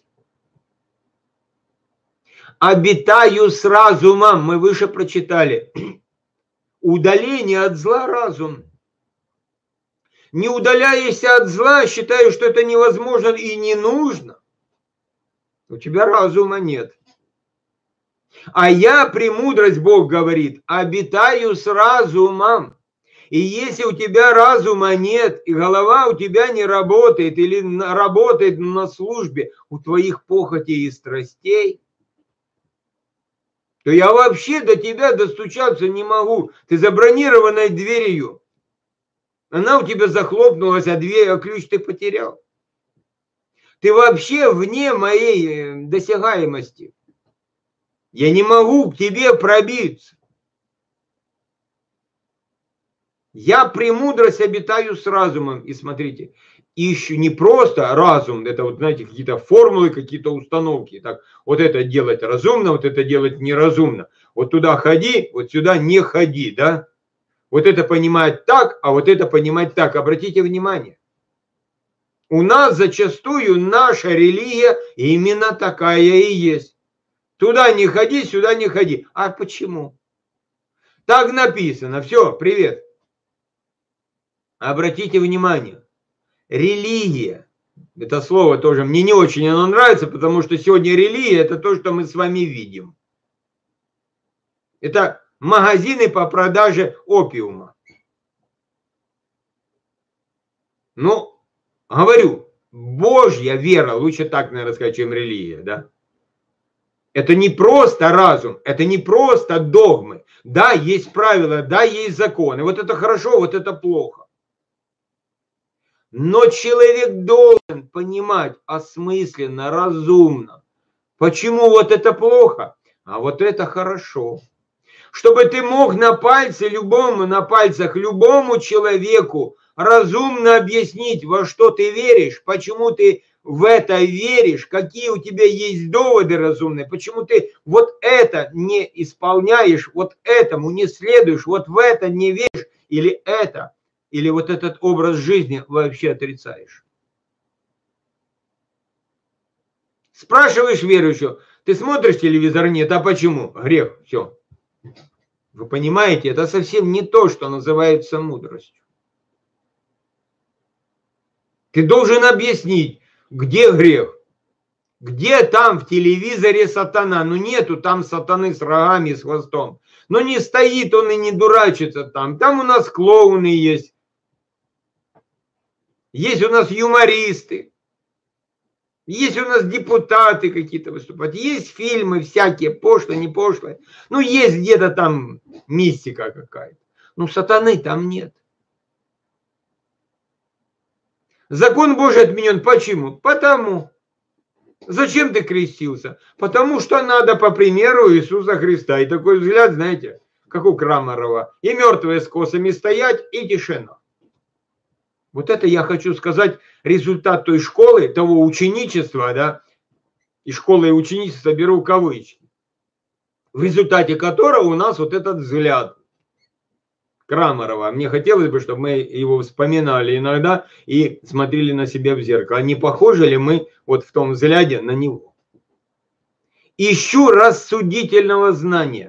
Обитаю с разумом. Мы выше прочитали. Удаление от зла разум. Не удаляясь от зла, считаю, что это невозможно и не нужно. У тебя разума нет. А я, премудрость, Бог говорит, обитаю с разумом. И если у тебя разума нет, и голова у тебя не работает, или работает на службе у твоих похотей и страстей, то я вообще до тебя достучаться не могу. Ты за бронированной дверью. Она у тебя захлопнулась, а дверь, а ключ ты потерял. Ты вообще вне моей досягаемости. Я не могу к тебе пробиться. Я премудрость обитаю с разумом. И смотрите, ищу не просто разум, это вот, знаете, какие-то формулы, какие-то установки. Так, вот это делать разумно, вот это делать неразумно. Вот туда ходи, вот сюда не ходи, да? Вот это понимать так, а вот это понимать так. Обратите внимание. У нас зачастую наша религия именно такая и есть. Туда не ходи, сюда не ходи. А почему? Так написано. Все, привет. Обратите внимание. Религия. Это слово тоже мне не очень оно нравится, потому что сегодня религия – это то, что мы с вами видим. Это магазины по продаже опиума. Ну, говорю, Божья вера, лучше так, наверное, сказать, чем религия, да? Это не просто разум, это не просто догмы. Да, есть правила, да, есть законы. Вот это хорошо, вот это плохо. Но человек должен понимать осмысленно, разумно. Почему вот это плохо, а вот это хорошо. Чтобы ты мог на пальцах любому человеку разумно объяснить, во что ты веришь, почему ты в это веришь, какие у тебя есть доводы разумные, почему ты вот это не исполняешь, вот этому не следуешь, вот в это не веришь, или вот этот образ жизни вообще отрицаешь. Спрашиваешь верующего, ты смотришь телевизор? Нет, а почему? Грех, все. Вы понимаете, это совсем не то, что называется мудростью. Ты должен объяснить, где грех, где там в телевизоре сатана. Ну нету там сатаны с рогами, с хвостом. Но не стоит он и не дурачится там. Там у нас клоуны есть. Есть у нас юмористы. Есть у нас депутаты какие-то выступают. Есть фильмы всякие, пошлые, не пошлые. Ну, есть где-то там мистика какая-то. Ну, сатаны там нет. Закон Божий отменен. Почему? Потому. Зачем ты крестился? Потому что надо по примеру Иисуса Христа. И такой взгляд, знаете, как у Крамарова. И мертвые с косами стоять, и тишина. Вот это я хочу сказать, результат той школы, того ученичества, да, и школы и ученичества беру кавычки, в результате которого у нас вот этот взгляд Крамарова. Мне хотелось бы, чтобы мы его вспоминали иногда и смотрели на себя в зеркало. Не похожи ли мы вот в том взгляде на него? Ищу рассудительного знания.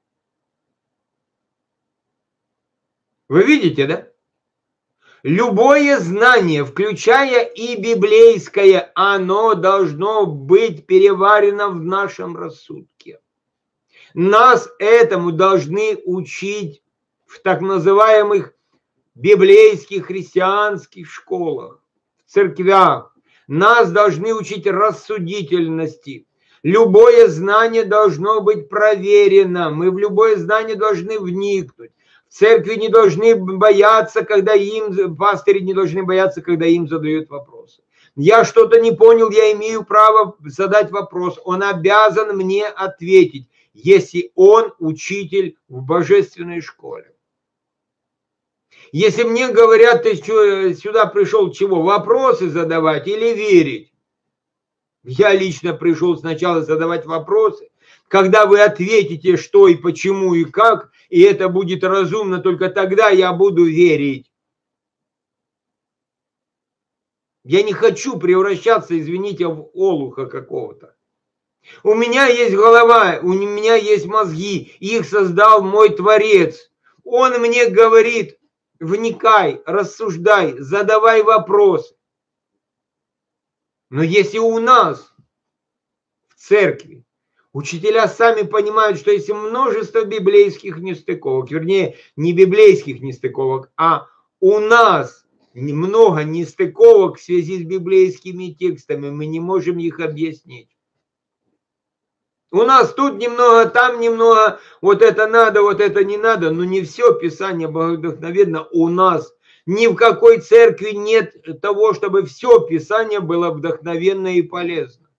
Вы видите, да? Любое знание, включая и библейское, оно должно быть переварено в нашем рассудке. Нас этому должны учить в так называемых библейских христианских школах, в церквях. Нас должны учить рассудительности. Любое знание должно быть проверено. Мы в любое знание должны вникнуть. Церкви не должны бояться, когда пастыри не должны бояться, когда им задают вопросы. Я что-то не понял, я имею право задать вопрос. Он обязан мне ответить, если он учитель в божественной школе. Если мне говорят, ты сюда пришел чего? Вопросы задавать или верить? Я лично пришел сначала задавать вопросы. Когда вы ответите, что и почему и как, и это будет разумно, только тогда я буду верить. Я не хочу превращаться, извините, в олуха какого-то. У меня есть голова, у меня есть мозги, их создал мой Творец. Он мне говорит, вникай, рассуждай, задавай вопросы. Но если у нас в церкви учителя сами понимают, что есть множество библейских нестыковок, вернее, не библейских нестыковок, а у нас много нестыковок в связи с библейскими текстами, мы не можем их объяснить. У нас тут немного, там немного, вот это надо, вот это не надо, но не все Писание богодухновенно у нас. Ни в какой церкви нет того, чтобы все Писание было вдохновенно и полезно.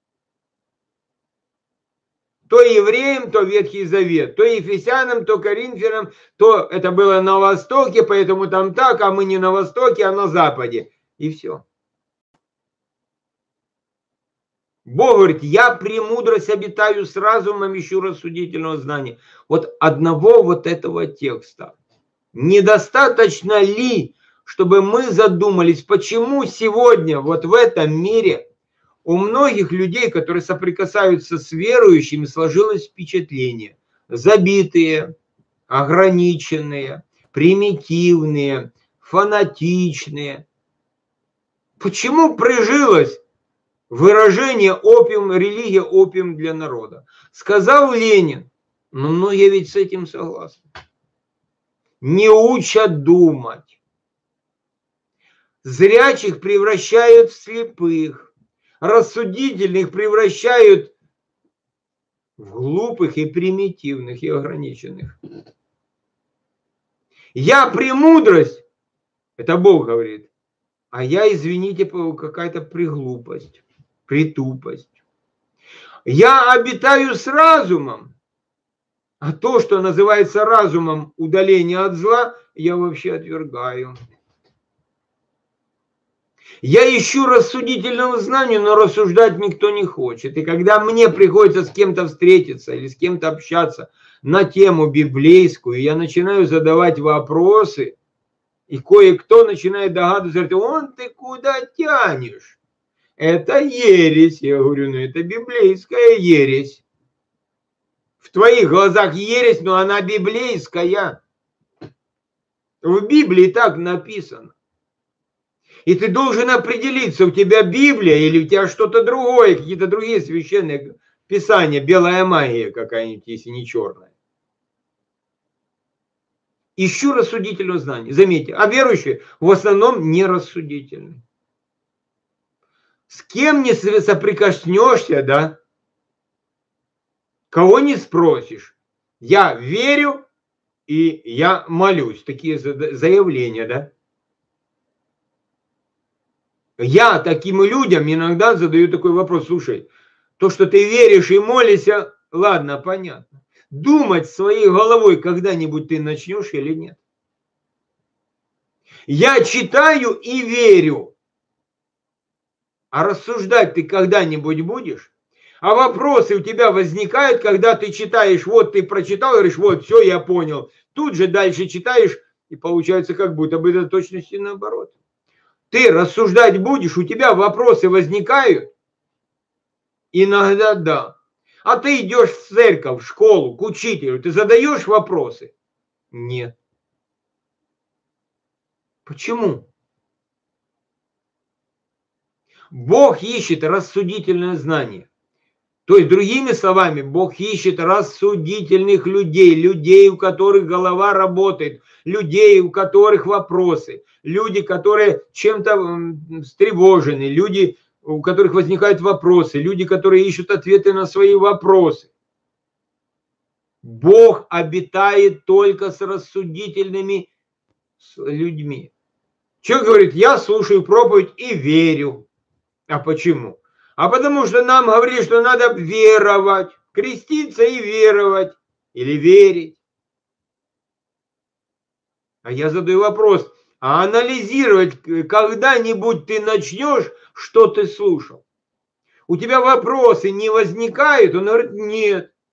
То евреям, то Ветхий Завет, то Ефесянам, то Коринфянам, то это было на Востоке, поэтому там так, а мы не на Востоке, а на Западе. И все. Бог говорит, я премудрость обитаю с разумом, ищу рассудительного знания. Вот одного вот этого текста. Недостаточно ли, чтобы мы задумались, почему сегодня вот в этом мире у многих людей, которые соприкасаются с верующими, сложилось впечатление. Забитые, ограниченные, примитивные, фанатичные. Почему прижилось выражение опиум, религия опиум для народа? Сказал Ленин, но я ведь с этим согласен. Не учат думать. Зрячих превращают в слепых. Рассудительных превращают в глупых и примитивных и ограниченных. Я премудрость, это Бог говорит, а я, извините, какая-то приглупость, притупость. Я обитаю с разумом, а то, что называется разумом удаление от зла, я вообще отвергаю. Я ищу рассудительного знания, но рассуждать никто не хочет. И когда мне приходится с кем-то встретиться или с кем-то общаться на тему библейскую, я начинаю задавать вопросы, и кое-кто начинает догадываться, говорит, ты куда тянешь? Это ересь. Я говорю, это библейская ересь. В твоих глазах ересь, но она библейская. В Библии так написано. И ты должен определиться, у тебя Библия или у тебя что-то другое, какие-то другие священные писания, белая магия какая-нибудь, если не черная. Ищу рассудительного знания. Заметьте, а верующие в основном нерассудительны. С кем не соприкоснешься, да? Кого не спросишь. Я верю и я молюсь. Такие заявления, да? Я таким людям иногда задаю такой вопрос. Слушай, то, что ты веришь и молишься, ладно, понятно. Думать своей головой когда-нибудь ты начнешь или нет? Я читаю и верю. А рассуждать ты когда-нибудь будешь? А вопросы у тебя возникают, когда ты читаешь, вот ты прочитал, говоришь, вот, все, я понял. Тут же дальше читаешь, и получается как будто бы это точности наоборот. Ты рассуждать будешь, у тебя вопросы возникают? Иногда да. А ты идешь в церковь, в школу, к учителю, ты задаешь вопросы? Нет. Почему? Бог ищет рассудительное знание. То есть, другими словами, Бог исчет рассудительных людей, людей, у которых голова работает, людей, у которых вопросы, люди, которые чем-то встревожены, люди, у которых возникают вопросы, люди, которые ищут ответы на свои вопросы. Бог обитает только с рассудительными людьми. Человек говорит, я слушаю проповедь и верю. А почему? А потому что нам говорили, что надо веровать, креститься и веровать, или верить. А я задаю вопрос, а анализировать когда-нибудь ты начнешь, что ты слушал? У тебя вопросы не возникают? Он говорит, нет.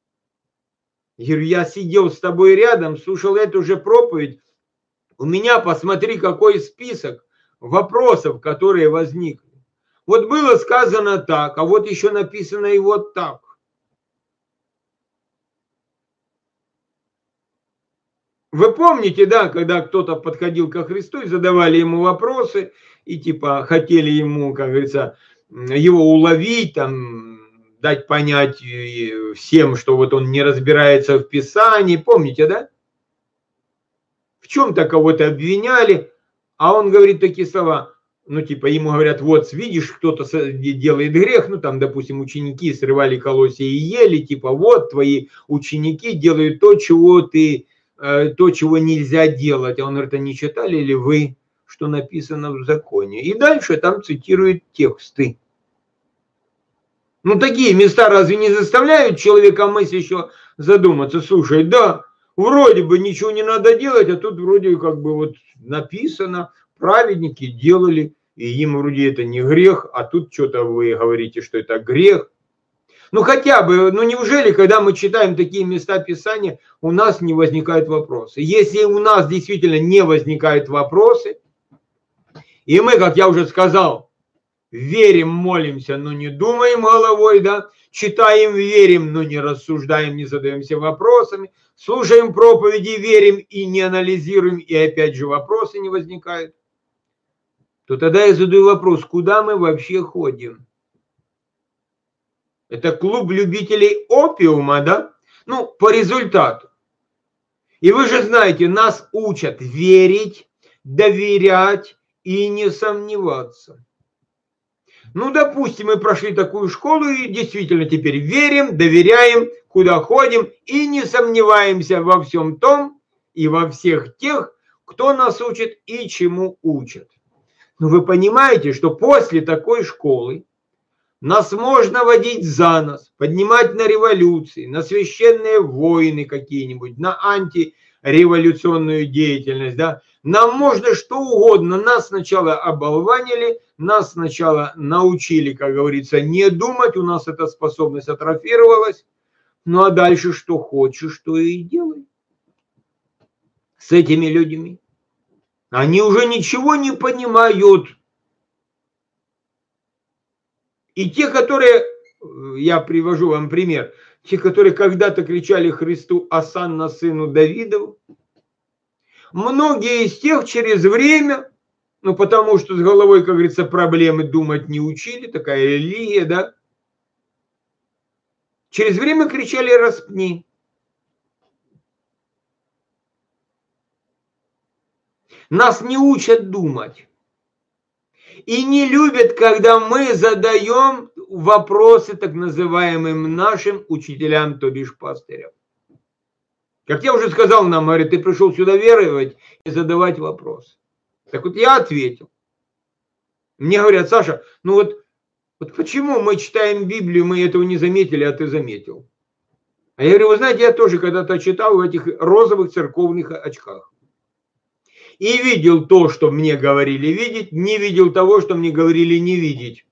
Я говорю, я сидел с тобой рядом, слушал эту же проповедь. У меня, посмотри, какой список вопросов, которые возникли. Вот было сказано так, а вот еще написано и вот так. Вы помните, да, когда кто-то подходил ко Христу и задавали ему вопросы, и типа хотели ему, как говорится, его уловить, там, дать понять всем, что вот он не разбирается в Писании, помните, да? В чем-то кого-то обвиняли, а он говорит такие слова, ну, типа, ему говорят, вот, видишь, кто-то делает грех, ну, там, допустим, ученики срывали колосья и ели, типа, вот, твои ученики делают то, чего нельзя делать. А он говорит, а не читали ли вы, что написано в законе? И дальше там цитирует тексты. Ну, такие места разве не заставляют человека мыслящего задуматься? Слушай, да, вроде бы ничего не надо делать, а тут вроде как бы вот написано, праведники делали, и им вроде это не грех, а тут что-то вы говорите, что это грех. Ну хотя бы, ну неужели, когда мы читаем такие места Писания, у нас не возникают вопросы? Если у нас действительно не возникают вопросы, и мы, как я уже сказал, верим, молимся, но не думаем головой, да, читаем, верим, но не рассуждаем, не задаемся вопросами, слушаем проповеди, верим и не анализируем, и опять же вопросы не возникают, то тогда я задаю вопрос, куда мы вообще ходим? Это клуб любителей опиума, да? Ну, по результату. И вы же знаете, нас учат верить, доверять и не сомневаться. Ну, допустим, мы прошли такую школу и действительно теперь верим, доверяем, куда ходим и не сомневаемся во всем том и во всех тех, кто нас учит и чему учат. Но вы понимаете, что после такой школы нас можно водить за нос, поднимать на революции, на священные войны какие-нибудь, на антиреволюционную деятельность, да. Нам можно что угодно. Нас сначала оболванили, нас сначала научили, как говорится, не думать, у нас эта способность атрофировалась. Ну а дальше что хочешь, то и делай с этими людьми. Они уже ничего не понимают. И те, которые, я привожу вам пример, те, которые когда-то кричали Христу «Осанна сыну Давидову», многие из тех через время, ну потому что с головой, как говорится, проблемы думать не учили, такая религия, да, через время кричали «Распни». Нас не учат думать. И не любят, когда мы задаем вопросы так называемым нашим учителям, то бишь пастырям. Как я уже сказал нам, говорит, ты пришел сюда веровать и задавать вопросы. Так вот я ответил. Мне говорят, Саша, ну вот почему мы читаем Библию, мы этого не заметили, а ты заметил? А я говорю, вы знаете, я тоже когда-то читал в этих розовых церковных очках. И видел то, что мне говорили видеть, не видел того, что мне говорили не видеть.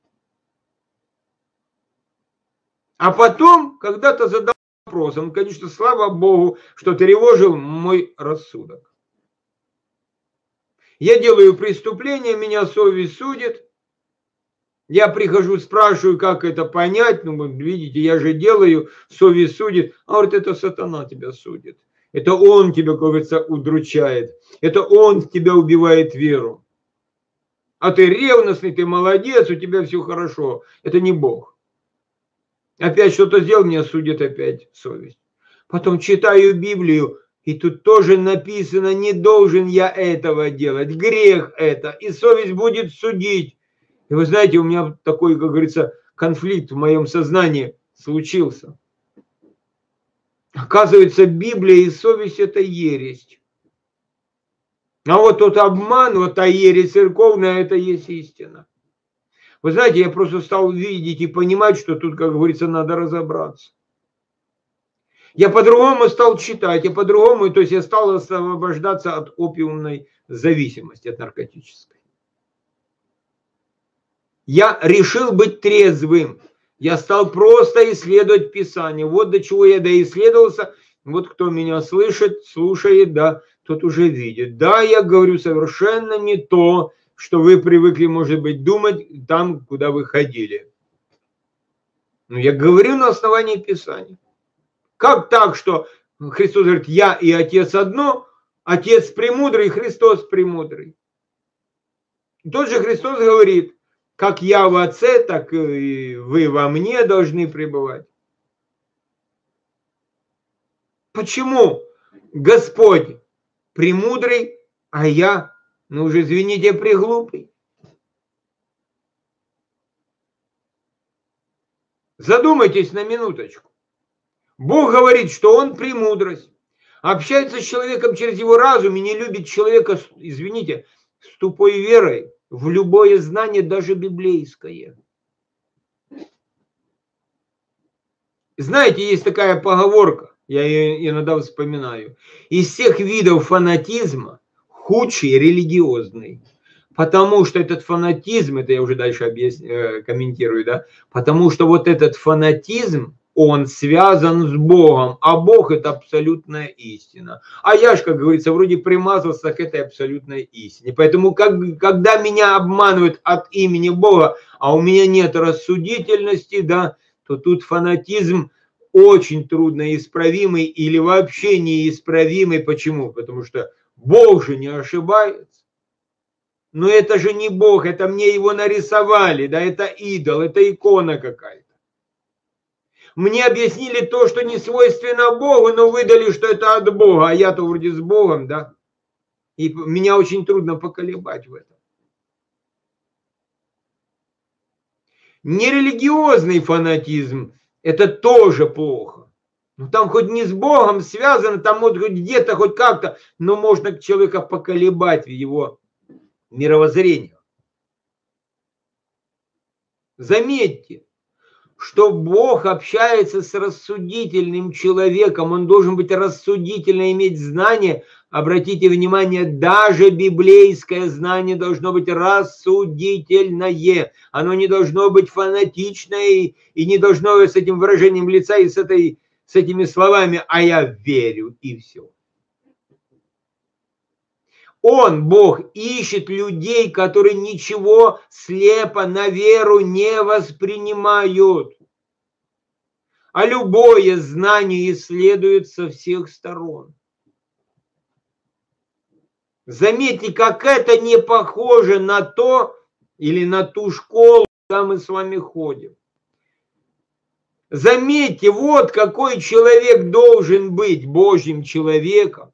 А потом когда-то задал вопрос, он, конечно, слава Богу, что тревожил мой рассудок. Я делаю преступление, меня совесть судит. Я прихожу, спрашиваю, как это понять. Ну, видите, я же делаю, совесть судит. А говорит, это сатана тебя судит. Это он тебя, как говорится, удручает. Это он в тебя убивает веру. А ты ревностный, ты молодец, у тебя все хорошо. Это не Бог. Опять что-то сделал, меня судит опять совесть. Потом читаю Библию, и тут тоже написано, не должен я этого делать. Грех это. И совесть будет судить. И вы знаете, у меня такой, как говорится, конфликт в моем сознании случился. Оказывается, Библия и совесть – это ересь. А вот тот обман, вот та ересь церковная – это есть истина. Вы знаете, я просто стал видеть и понимать, что тут, как говорится, надо разобраться. Я по-другому стал читать, я по-другому, то есть я стал освобождаться от опиумной зависимости, от наркотической. Я решил быть трезвым. Я стал просто исследовать Писание. Вот до чего я доисследовался. Вот кто меня слышит, слушает, да, тот уже видит. Да, я говорю совершенно не то, что вы привыкли, может быть, думать там, куда вы ходили. Но я говорю на основании Писания. Как так, что Христос говорит, я и Отец одно, Отец премудрый, Христос премудрый. И тот же Христос говорит, как я в Отце, так и вы во мне должны пребывать. Почему Господь премудрый, а я, ну уже извините, преглупый? Задумайтесь на минуточку. Бог говорит, что Он премудрость. Общается с человеком через его разум и не любит человека, извините, с тупой верой в любое знание, даже библейское. Знаете, есть такая поговорка, я ее иногда вспоминаю. Из всех видов фанатизма худший религиозный. Потому что этот фанатизм, это я уже дальше комментирую, да, потому что вот этот фанатизм, он связан с Богом, а Бог это абсолютная истина. А я же, как говорится, вроде примазался к этой абсолютной истине. Поэтому, когда меня обманывают от имени Бога, а у меня нет рассудительности, да, то тут фанатизм очень трудно исправимый или вообще неисправимый. Почему? Потому что Бог же не ошибается. Но это же не Бог, это мне его нарисовали, да, это идол, это икона какая-то. Мне объяснили то, что не свойственно Богу, но выдали, что это от Бога, а я-то вроде с Богом, да. И меня очень трудно поколебать в этом. Нерелигиозный фанатизм – это тоже плохо. Ну, там хоть не с Богом связано, там вот хоть где-то, хоть как-то, но можно человека поколебать в его мировоззрении. Заметьте, что Бог общается с рассудительным человеком, он должен быть рассудительно, иметь знание. Обратите внимание, даже библейское знание должно быть рассудительное. Оно не должно быть фанатичное и не должно быть с этим выражением лица и с этими словами «а я верю» и все. Он, Бог, ищет людей, которые ничего слепо на веру не воспринимают. А любое знание исследует со всех сторон. Заметьте, как это не похоже на то или на ту школу, куда мы с вами ходим. Заметьте, вот какой человек должен быть Божьим человеком.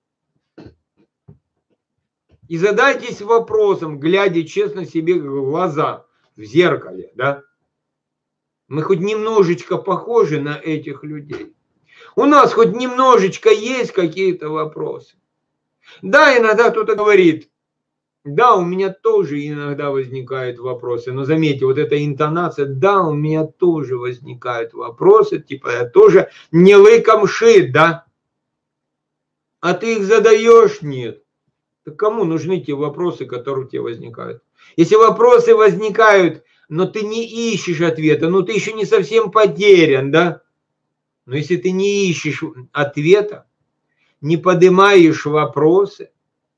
И задайтесь вопросом, глядя честно себе в глаза, в зеркале, да? Мы хоть немножечко похожи на этих людей. У нас хоть немножечко есть какие-то вопросы. Да, иногда кто-то говорит, да, у меня тоже иногда возникают вопросы. Но заметьте, вот эта интонация, да, у меня тоже возникают вопросы, типа я тоже не лыком шит, да? А ты их задаешь? Нет. Так кому нужны те вопросы, которые у тебя возникают? Если вопросы возникают, но ты не ищешь ответа, ну ты еще не совсем потерян, да? Но если ты не ищешь ответа, не поднимаешь вопросы,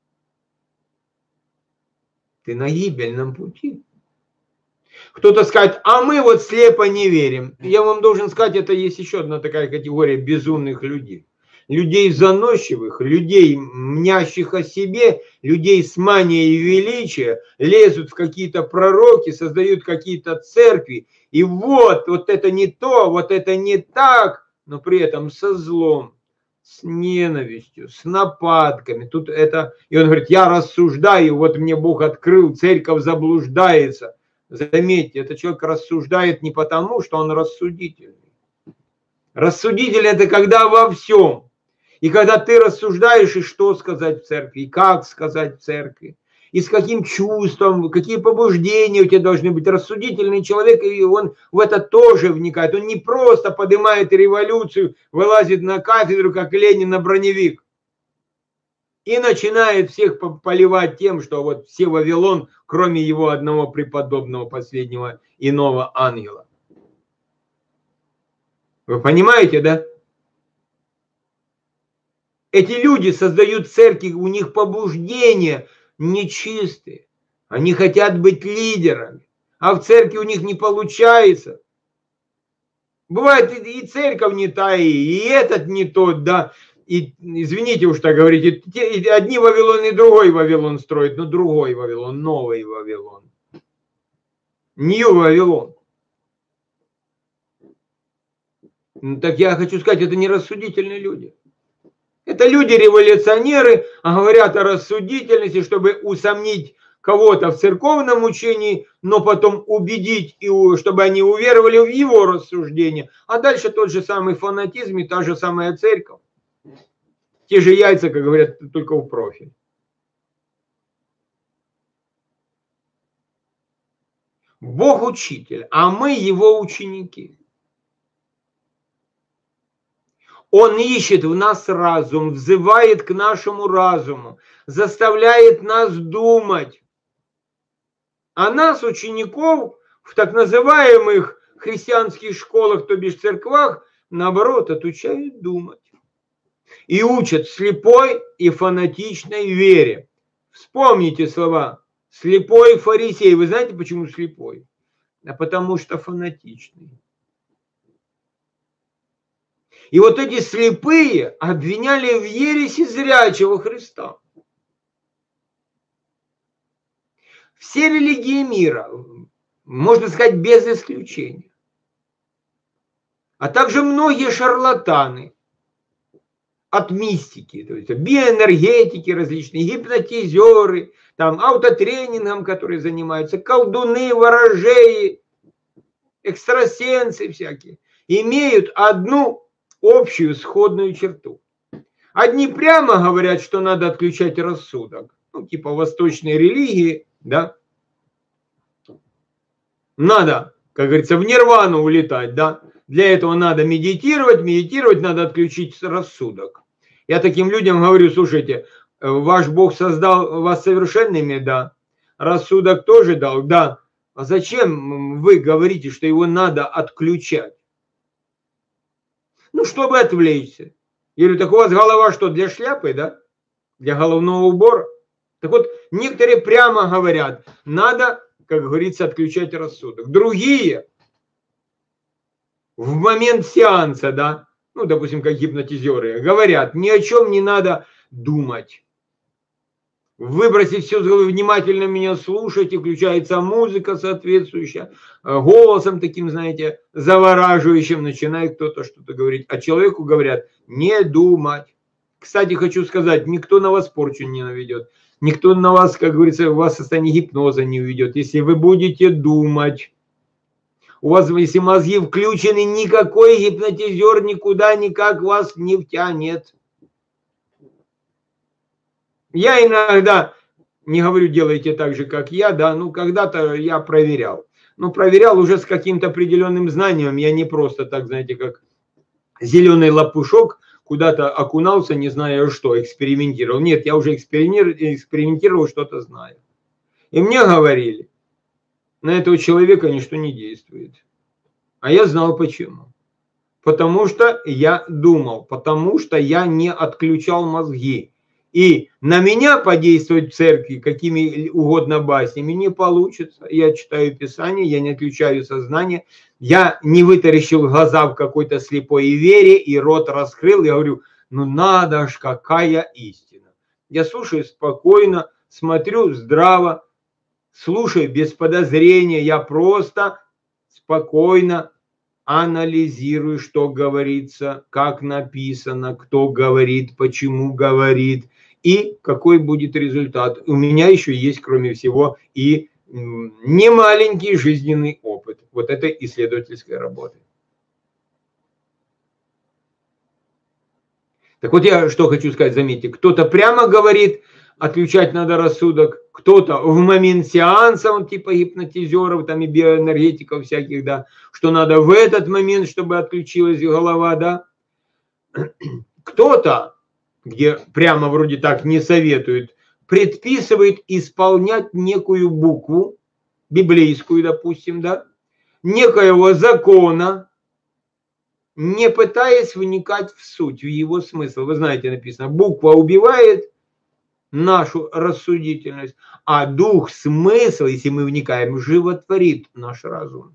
ты на гибельном пути. Кто-то скажет, а мы вот слепо не верим. Я вам должен сказать, это есть еще одна такая категория безумных людей. Людей заносчивых, людей, мнящих о себе, людей с манией величия, лезут в какие-то пророки, создают какие-то церкви. И вот это не то, вот это не так, но при этом со злом, с ненавистью, с нападками. Тут это, и он говорит, я рассуждаю, вот мне Бог открыл, церковь заблуждается. Заметьте, этот человек рассуждает не потому, что он рассудительный. Рассудитель – это когда во всем. И когда ты рассуждаешь, и что сказать в церкви, и как сказать в церкви, и с каким чувством, какие побуждения у тебя должны быть. Рассудительный человек, и он в это тоже вникает. Он не просто поднимает революцию, вылазит на кафедру, как Ленин на броневик, и начинает всех поливать тем, что вот все Вавилон, кроме его одного преподобного последнего иного ангела. Вы понимаете, да? Эти люди создают церкви, у них побуждения нечистые. Они хотят быть лидерами, а в церкви у них не получается. Бывает и церковь не та, и этот не тот, да. И, извините уж так говорить, и одни Вавилон и другой Вавилон строят, но другой Вавилон, новый Вавилон. Нью Вавилон. Ну, так я хочу сказать, это не рассудительные люди. Это люди-революционеры, говорят о рассудительности, чтобы усомнить кого-то в церковном учении, но потом убедить, чтобы они уверовали в его рассуждение. А дальше тот же самый фанатизм и та же самая церковь. Те же яйца, как говорят, только в профиль. Бог учитель, а мы его ученики. Он ищет в нас разум, взывает к нашему разуму, заставляет нас думать. А нас, учеников, в так называемых христианских школах, то бишь церквах, наоборот, отучают думать. И учат слепой и фанатичной вере. Вспомните слова «слепой фарисей». Вы знаете, почему слепой? А потому что фанатичный. И вот эти слепые обвиняли в ереси зрячего Христа. Все религии мира, можно сказать, без исключения, а также многие шарлатаны от мистики, то есть биоэнергетики различные, гипнотизеры, там, аутотренингом, которые занимаются, колдуны, ворожеи, экстрасенсы всякие, имеют одну общую сходную черту. Одни прямо говорят, что надо отключать рассудок, ну, типа восточной религии, да, надо, как говорится, в нирвану улетать, да, для этого надо медитировать надо отключить рассудок. Я таким людям говорю, слушайте, ваш Бог создал вас совершенными, да, рассудок тоже дал, да, а зачем вы говорите, что его надо отключать? Ну, чтобы отвлечься. Я говорю, так у вас голова что, для шляпы, да? Для головного убора? Так вот, некоторые прямо говорят, надо, как говорится, отключать рассудок. Другие в момент сеанса, да, ну, допустим, как гипнотизеры, говорят, ни о чем не надо думать. Выбросить все, внимательно меня слушать, и включается музыка соответствующая, голосом таким, знаете, завораживающим, начинает кто-то что-то говорить. А человеку говорят, не думать. Кстати, хочу сказать, никто на вас порчу не наведет. Никто на вас, как говорится, у вас состояние гипноза не уведет. Если вы будете думать, у вас, если мозги включены, никакой гипнотизер никуда никак вас не втянет. Я иногда, не говорю, делайте так же, как я, да, ну, когда-то я проверял. Но проверял уже с каким-то определенным знанием. Я не просто так, знаете, как зеленый лопушок, куда-то окунался, не зная что, экспериментировал. Нет, я уже экспериментировал, что-то знаю. И мне говорили, на этого человека ничто не действует. А я знал почему. Потому что я думал, потому что я не отключал мозги. И на меня подействовать в церкви какими угодно баснями не получится. Я читаю Писание, я не отключаю сознание. Я не вытаращил глаза в какой-то слепой вере и рот раскрыл. Я говорю, ну надо ж, какая истина. Я слушаю спокойно, смотрю здраво, слушаю без подозрения. Я просто спокойно анализирую, что говорится, как написано, кто говорит, почему говорит и какой будет результат. У меня еще есть, кроме всего, и немаленький жизненный опыт вот этой исследовательской работы. Так вот я что хочу сказать, заметьте, кто-то прямо говорит, отключать надо рассудок, кто-то в момент сеанса, он типа гипнотизеров там и биоэнергетиков всяких, да, что надо в этот момент, чтобы отключилась голова, да. Кто-то, где прямо вроде так не советует, предписывает исполнять некую букву, библейскую, допустим, да, некоего закона, не пытаясь вникать в суть, в его смысл. Вы знаете, написано, буква убивает нашу рассудительность, а дух, смысл, если мы вникаем, животворит наш разум.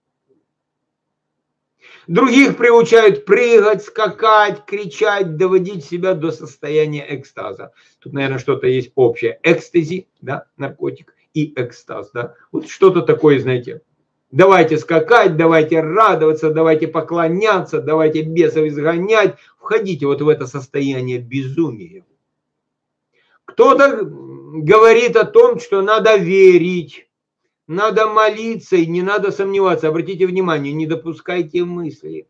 Других приучают прыгать, скакать, кричать, доводить себя до состояния экстаза. Тут, наверное, что-то есть общее. Экстази, да, наркотик, и экстаз, да. Вот что-то такое, знаете. Давайте скакать, давайте радоваться, давайте поклоняться, давайте бесов изгонять. Входите вот в это состояние безумия. Кто-то говорит о том, что надо верить, надо молиться и не надо сомневаться. Обратите внимание, не допускайте мысли.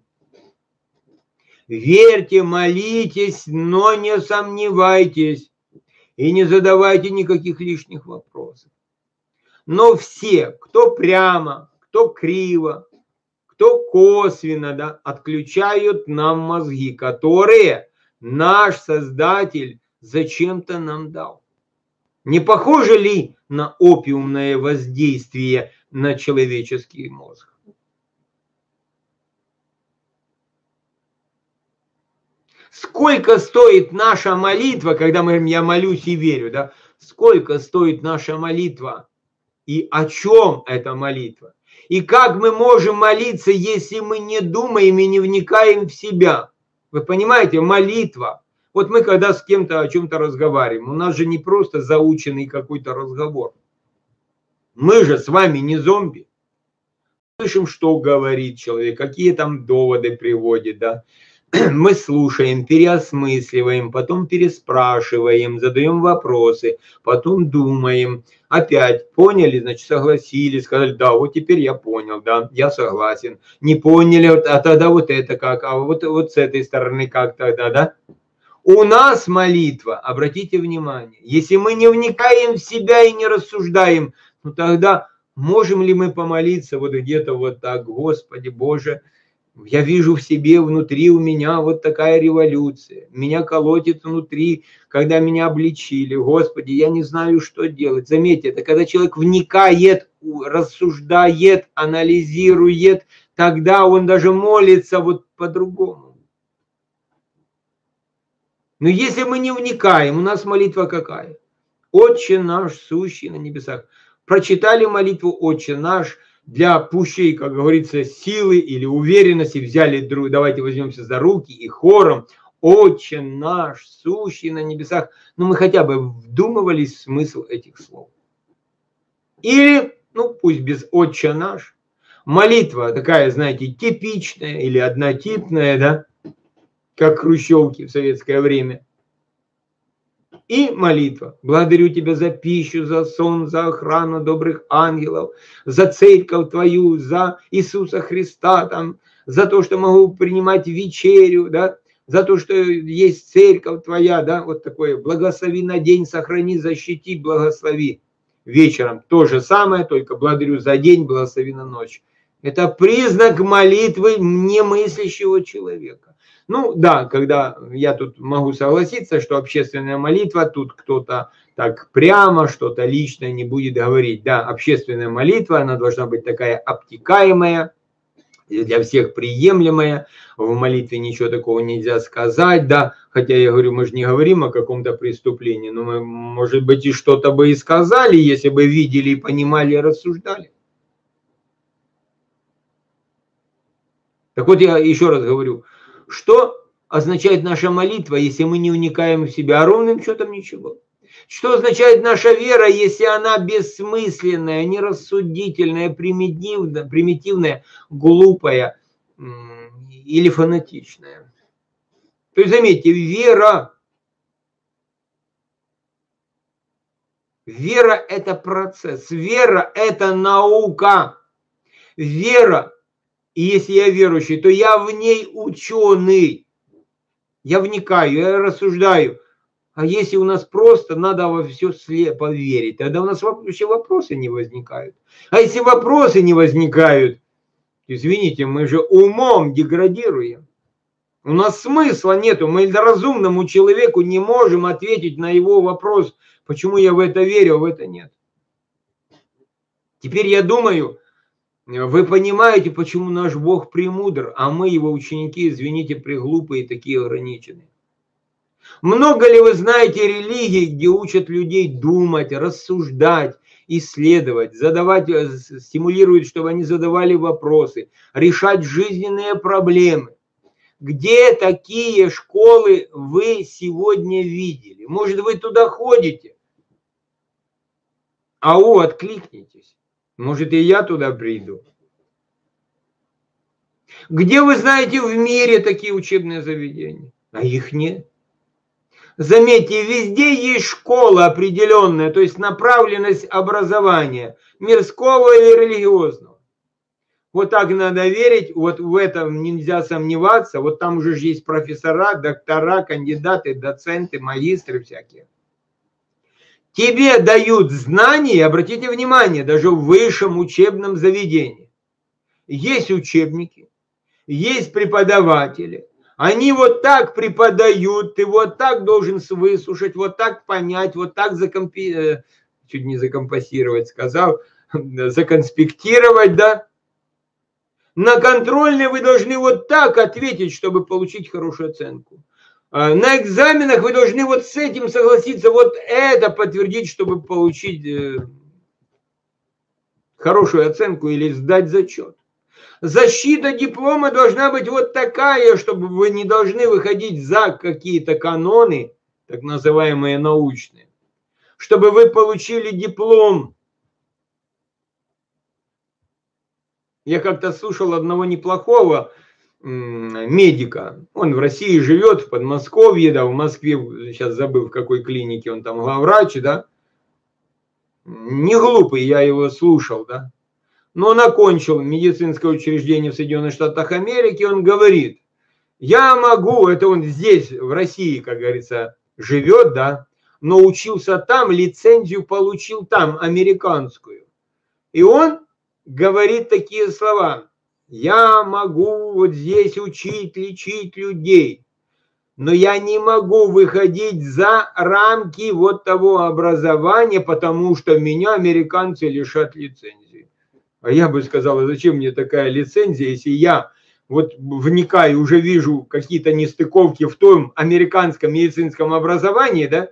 Верьте, молитесь, но не сомневайтесь и не задавайте никаких лишних вопросов. Но все, кто прямо, кто криво, кто косвенно, да, отключают нам мозги, которые наш Создатель зачем-то нам дал. Не похоже ли на опиумное воздействие на человеческий мозг? Сколько стоит наша молитва, когда мы говорим, я молюсь и верю, да? Сколько стоит наша молитва? И о чем эта молитва? И как мы можем молиться, если мы не думаем и не вникаем в себя? Вы понимаете, молитва. Вот мы когда с кем-то о чем-то разговариваем, у нас же не просто заученный какой-то разговор. Мы же с вами не зомби. Слышим, что говорит человек, какие там доводы приводит, да. Мы слушаем, переосмысливаем, потом переспрашиваем, задаем вопросы, потом думаем, опять поняли, значит, согласились, сказали, да, вот теперь я понял, да, я согласен. Не поняли, а тогда вот это как, а вот с этой стороны как тогда, да? У нас молитва, обратите внимание, если мы не вникаем в себя и не рассуждаем, ну тогда можем ли мы помолиться вот где-то вот так, Господи Боже, я вижу в себе, внутри у меня вот такая революция. Меня колотит внутри, когда меня обличили. Господи, я не знаю, что делать. Заметьте, это когда человек вникает, рассуждает, анализирует, тогда он даже молится вот по-другому. Но если мы не вникаем, у нас молитва какая? Отче наш, сущий на небесах. Прочитали молитву Отче наш, для пущей, как говорится, силы или уверенности взяли, давайте возьмемся за руки и хором, Отче наш, сущий на небесах. Ну, мы хотя бы вдумывались в смысл этих слов. Или, ну, пусть без Отче наш, молитва такая, знаете, типичная или однотипная, да, как хрущевки в советское время. И молитва. Благодарю Тебя за пищу, за сон, за охрану добрых ангелов, за церковь Твою, за Иисуса Христа, там, за то, что могу принимать вечерю, да, за то, что есть церковь Твоя, да, вот такое. Благослови на день, сохрани, защити, благослови. Вечером то же самое, только благодарю за день, благослови на ночь. Это признак молитвы немыслящего человека. Ну да, когда я тут могу согласиться, что общественная молитва, тут кто-то так прямо что-то личное не будет говорить. Да, общественная молитва, она должна быть такая обтекаемая, для всех приемлемая. В молитве ничего такого нельзя сказать, да. Хотя я говорю, мы же не говорим о каком-то преступлении, но мы, может быть, и что-то бы и сказали, если бы видели, и понимали, и рассуждали. Так вот я еще раз говорю, что означает наша молитва, если мы не вникаем в себя, а ровным счетом ничего. Что означает наша вера, если она бессмысленная, нерассудительная, примитивная, глупая или фанатичная? То есть, заметьте, вера – это процесс, вера – это наука, вера. И если я верующий, то я в ней ученый. Я вникаю, я рассуждаю. А если у нас просто надо во все слепо верить, тогда у нас вообще вопросы не возникают. А если вопросы не возникают, извините, мы же умом деградируем. У нас смысла нету. Мы разумному человеку не можем ответить на его вопрос, почему я в это верю, а в это нет. Теперь я думаю, Вы понимаете, почему наш Бог премудр, а мы, его ученики, извините, преглупые, такие ограниченные? Много ли вы знаете религий, где учат людей думать, рассуждать, исследовать, задавать, стимулируют, чтобы они задавали вопросы, решать жизненные проблемы? Где такие школы вы сегодня видели? Может, вы туда ходите? Ау, откликнитесь. Может, и я туда приду. Где вы знаете в мире такие учебные заведения? А их нет. Заметьте, везде есть школа определенная, то есть направленность образования, мирского или религиозного. Вот так надо верить, вот в этом нельзя сомневаться, вот там уже есть профессора, доктора, кандидаты, доценты, магистры всякие. Тебе дают знания, обратите внимание, даже в высшем учебном заведении. Есть учебники, есть преподаватели. Они вот так преподают, ты вот так должен выслушать, вот так понять, вот так чуть не закомпостировать сказал, законспектировать, да. На контрольной вы должны вот так ответить, чтобы получить хорошую оценку. На экзаменах вы должны вот с этим согласиться, вот это подтвердить, чтобы получить хорошую оценку или сдать зачет. Защита диплома должна быть вот такая, чтобы вы не должны выходить за какие-то каноны, так называемые научные, чтобы вы получили диплом. Я как-то слушал одного неплохого медика, он в России живет, в Подмосковье, да, в Москве, сейчас забыл в какой клинике, он там главврач, да, не глупый, я его слушал, да. Но он окончил медицинское учреждение в Соединенных Штатах Америки, он говорит, я могу, это он здесь, в России, как говорится, живет, да, но учился там, лицензию получил там, американскую. И он говорит такие слова, я могу вот здесь учить, лечить людей, но я не могу выходить за рамки вот того образования, потому что меня американцы лишат лицензии. А я бы сказал, а зачем мне такая лицензия, если я вот вникаю, уже вижу какие-то нестыковки в том американском медицинском образовании, да?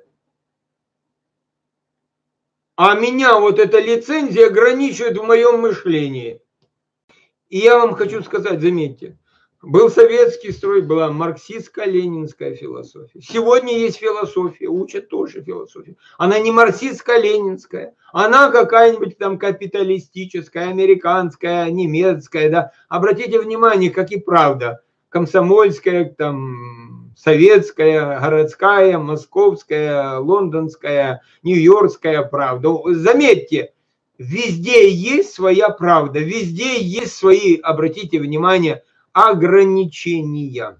А меня вот эта лицензия ограничивает в моем мышлении. И я вам хочу сказать, заметьте, был советский строй, была марксистско-ленинская философия. Сегодня есть философия, учат тоже философию. Она не марксистско-ленинская, она какая-нибудь там капиталистическая, американская, немецкая. Да. Обратите внимание, как и правда, комсомольская, там, советская, городская, московская, лондонская, нью-йоркская правда. Заметьте, везде есть своя правда, везде есть свои, обратите внимание, ограничения.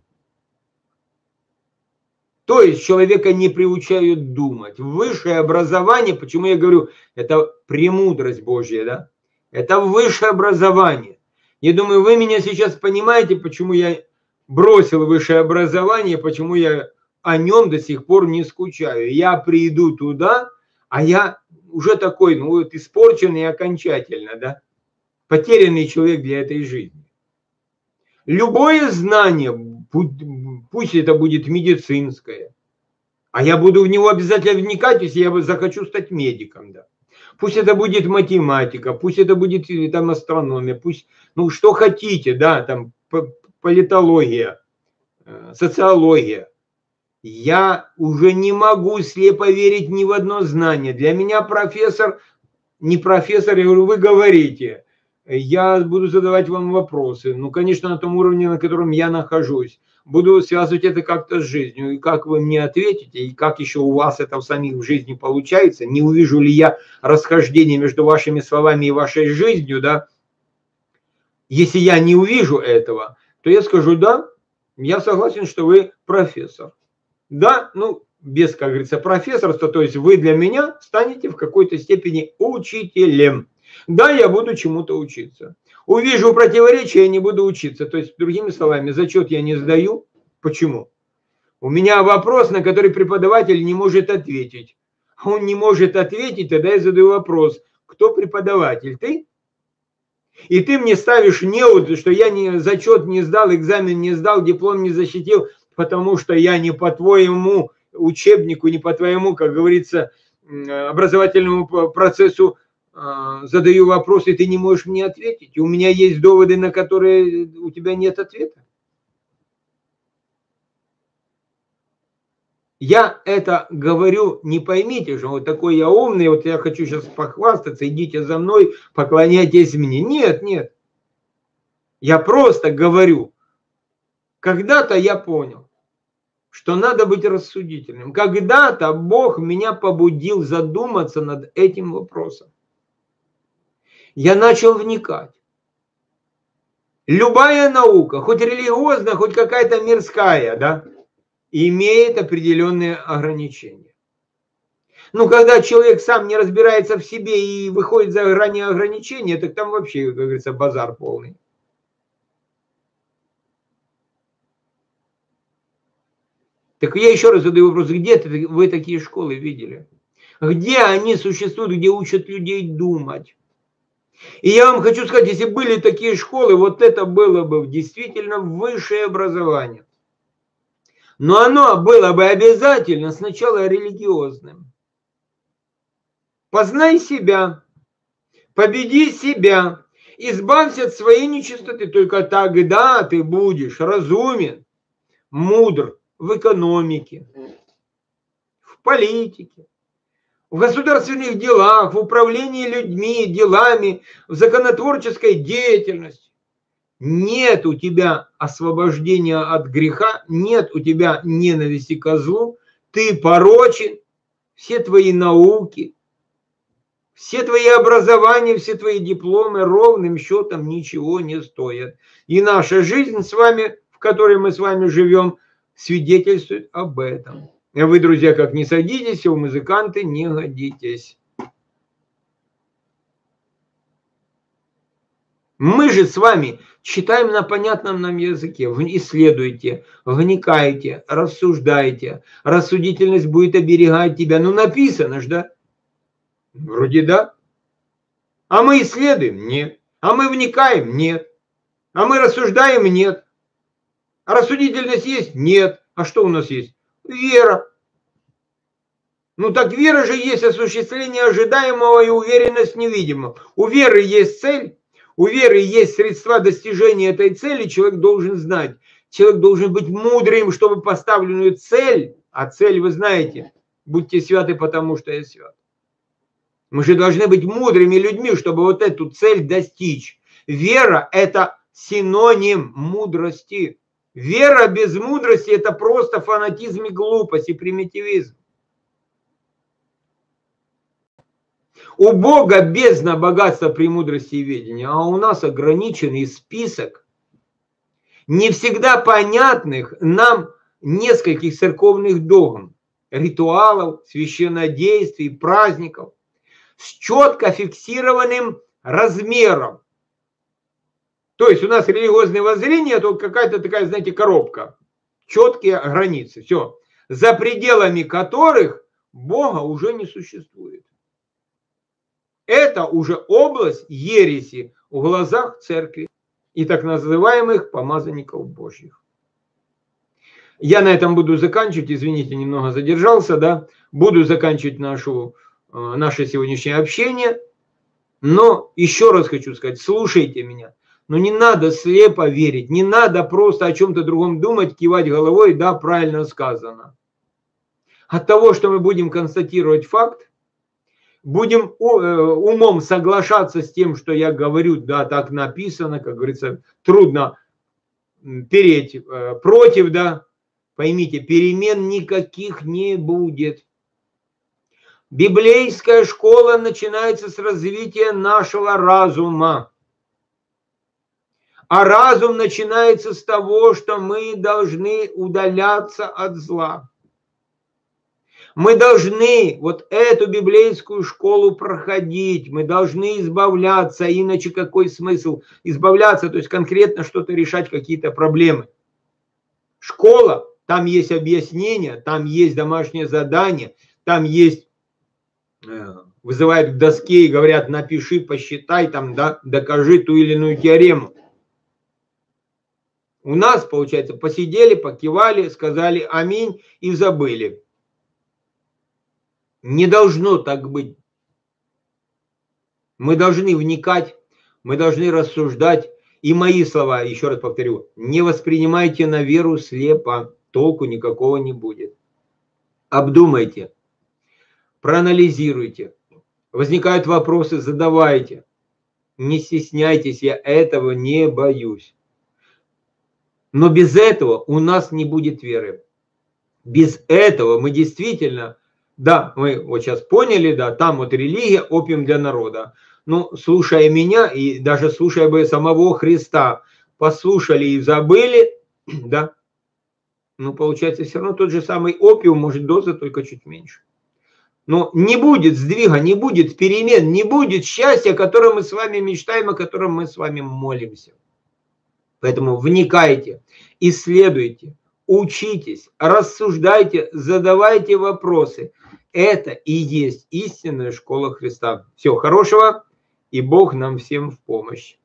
То есть человека не приучают думать. Высшее образование, почему я говорю, это премудрость Божья, да? Это высшее образование. Я думаю, вы меня сейчас понимаете, почему я бросил высшее образование, почему я о нем до сих пор не скучаю. Я приду туда, а я уже такой, ну вот испорченный окончательно, да? Потерянный человек для этой жизни. Любое знание, пусть это будет медицинское, а я буду в него обязательно вникать, если я захочу стать медиком, да. Пусть это будет математика, пусть это будет там астрономия, пусть, ну что хотите, да, там политология, социология. Я уже не могу слепо верить ни в одно знание. Для меня профессор, не профессор, я говорю, вы говорите. Я буду задавать вам вопросы. Ну, конечно, на том уровне, на котором я нахожусь. Буду связывать это как-то с жизнью. И как вы мне ответите, и как еще у вас это в самих в жизни получается. Не увижу ли я расхождение между вашими словами и вашей жизнью, да? Если я не увижу этого, то я скажу, да, я согласен, что вы профессор. Да, ну, без, как говорится, профессорства, то есть вы для меня станете в какой-то степени учителем. Да, я буду чему-то учиться. Увижу противоречия, я не буду учиться. То есть, другими словами, зачет я не сдаю. Почему? У меня вопрос, на который преподаватель не может ответить. Он не может ответить, тогда я задаю вопрос. Кто преподаватель? Ты? И ты мне ставишь неуд, что я зачет не сдал, экзамен не сдал, диплом не защитил, потому что я не по твоему учебнику, не по твоему, как говорится, образовательному процессу задаю вопрос, и ты не можешь мне ответить. И у меня есть доводы, на которые у тебя нет ответа. Я это говорю, не поймите же, вот такой я умный, вот я хочу сейчас похвастаться, идите за мной, поклоняйтесь мне. Нет, нет. Я просто говорю, когда-то я понял, что надо быть рассудительным. Когда-то Бог меня побудил задуматься над этим вопросом. Я начал вникать. Любая наука, хоть религиозная, хоть какая-то мирская, да, имеет определенные ограничения. Ну, когда человек сам не разбирается в себе и выходит за грани ограничения, так там вообще, как говорится, базар полный. Так я еще раз задаю вопрос, где вы такие школы видели? Где они существуют, где учат людей думать? И я вам хочу сказать, если были такие школы, вот это было бы действительно высшее образование. Но оно было бы обязательно сначала религиозным. Познай себя, победи себя, избавься от своей нечистоты. Только тогда ты будешь разумен, мудр в экономике, в политике, в государственных делах, в управлении людьми, делами, в законотворческой деятельности. Нет у тебя освобождения от греха, нет у тебя ненависти к злу, ты порочен, все твои науки, все твои образования, все твои дипломы ровным счетом ничего не стоят. И наша жизнь с вами, в которой мы с вами живем, свидетельствует об этом. А вы, друзья, как не садитесь, вы музыканты не годитесь. Мы же с вами читаем на понятном нам языке, исследуйте, вникайте, рассуждайте. Рассудительность будет оберегать тебя. Ну, написано же, да? Вроде да. А мы исследуем? Нет. А мы вникаем? Нет. А мы рассуждаем? Нет. А рассудительность есть? Нет. А что у нас есть? Вера. Ну так вера же есть осуществление ожидаемого и уверенность невидимого. У веры есть цель. У веры есть средства достижения этой цели, человек должен знать. Человек должен быть мудрым, чтобы поставленную цель, а цель вы знаете, будьте святы, потому что я свят. Мы же должны быть мудрыми людьми, чтобы вот эту цель достичь. Вера – это синоним мудрости. Вера без мудрости – это просто фанатизм и глупость, и примитивизм. У Бога бездна богатства, премудрости и ведения, а у нас ограниченный список не всегда понятных нам нескольких церковных догм, ритуалов, священнодействий, праздников с четко фиксированным размером. То есть у нас религиозное воззрение, это какая-то такая, знаете, коробка, четкие границы, все, за пределами которых Бога уже не существует. Это уже область ереси в глазах церкви и так называемых помазанников Божьих. Я на этом буду заканчивать, извините, немного задержался, да, буду заканчивать наше сегодняшнее общение, но еще раз хочу сказать, слушайте меня, но не надо слепо верить, не надо просто о чем-то другом думать, кивать головой, да, правильно сказано. От того, что мы будем констатировать факт, будем умом соглашаться с тем, что я говорю, да, так написано, как говорится, трудно переть против, да, поймите, перемен никаких не будет. Библейская школа начинается с развития нашего разума. А разум начинается с того, что мы должны удаляться от зла. Мы должны вот эту библейскую школу проходить, мы должны избавляться, иначе какой смысл избавляться, то есть конкретно что-то решать, какие-то проблемы. Школа, там есть объяснение, там есть домашнее задание, там есть вызывают к доске и говорят: напиши, посчитай, там, да, докажи ту или иную теорему. У нас, получается, посидели, покивали, сказали аминь и забыли. Не должно так быть. Мы должны вникать, мы должны рассуждать. И мои слова, еще раз повторю, не воспринимайте на веру слепо, толку никакого не будет. Обдумайте, проанализируйте. Возникают вопросы, задавайте. Не стесняйтесь, я этого не боюсь. Но без этого у нас не будет веры. Без этого мы действительно, да, мы вот сейчас поняли, да, там вот религия, опиум для народа. Ну, слушая меня и даже слушая бы самого Христа, послушали и забыли, да, ну, получается, все равно тот же самый опиум, может, доза только чуть меньше. Но не будет сдвига, не будет перемен, не будет счастья, о котором мы с вами мечтаем, о котором мы с вами молимся. Поэтому вникайте, исследуйте, учитесь, рассуждайте, задавайте вопросы. Это и есть истинная школа Христа. Всего хорошего, и Бог нам всем в помощь.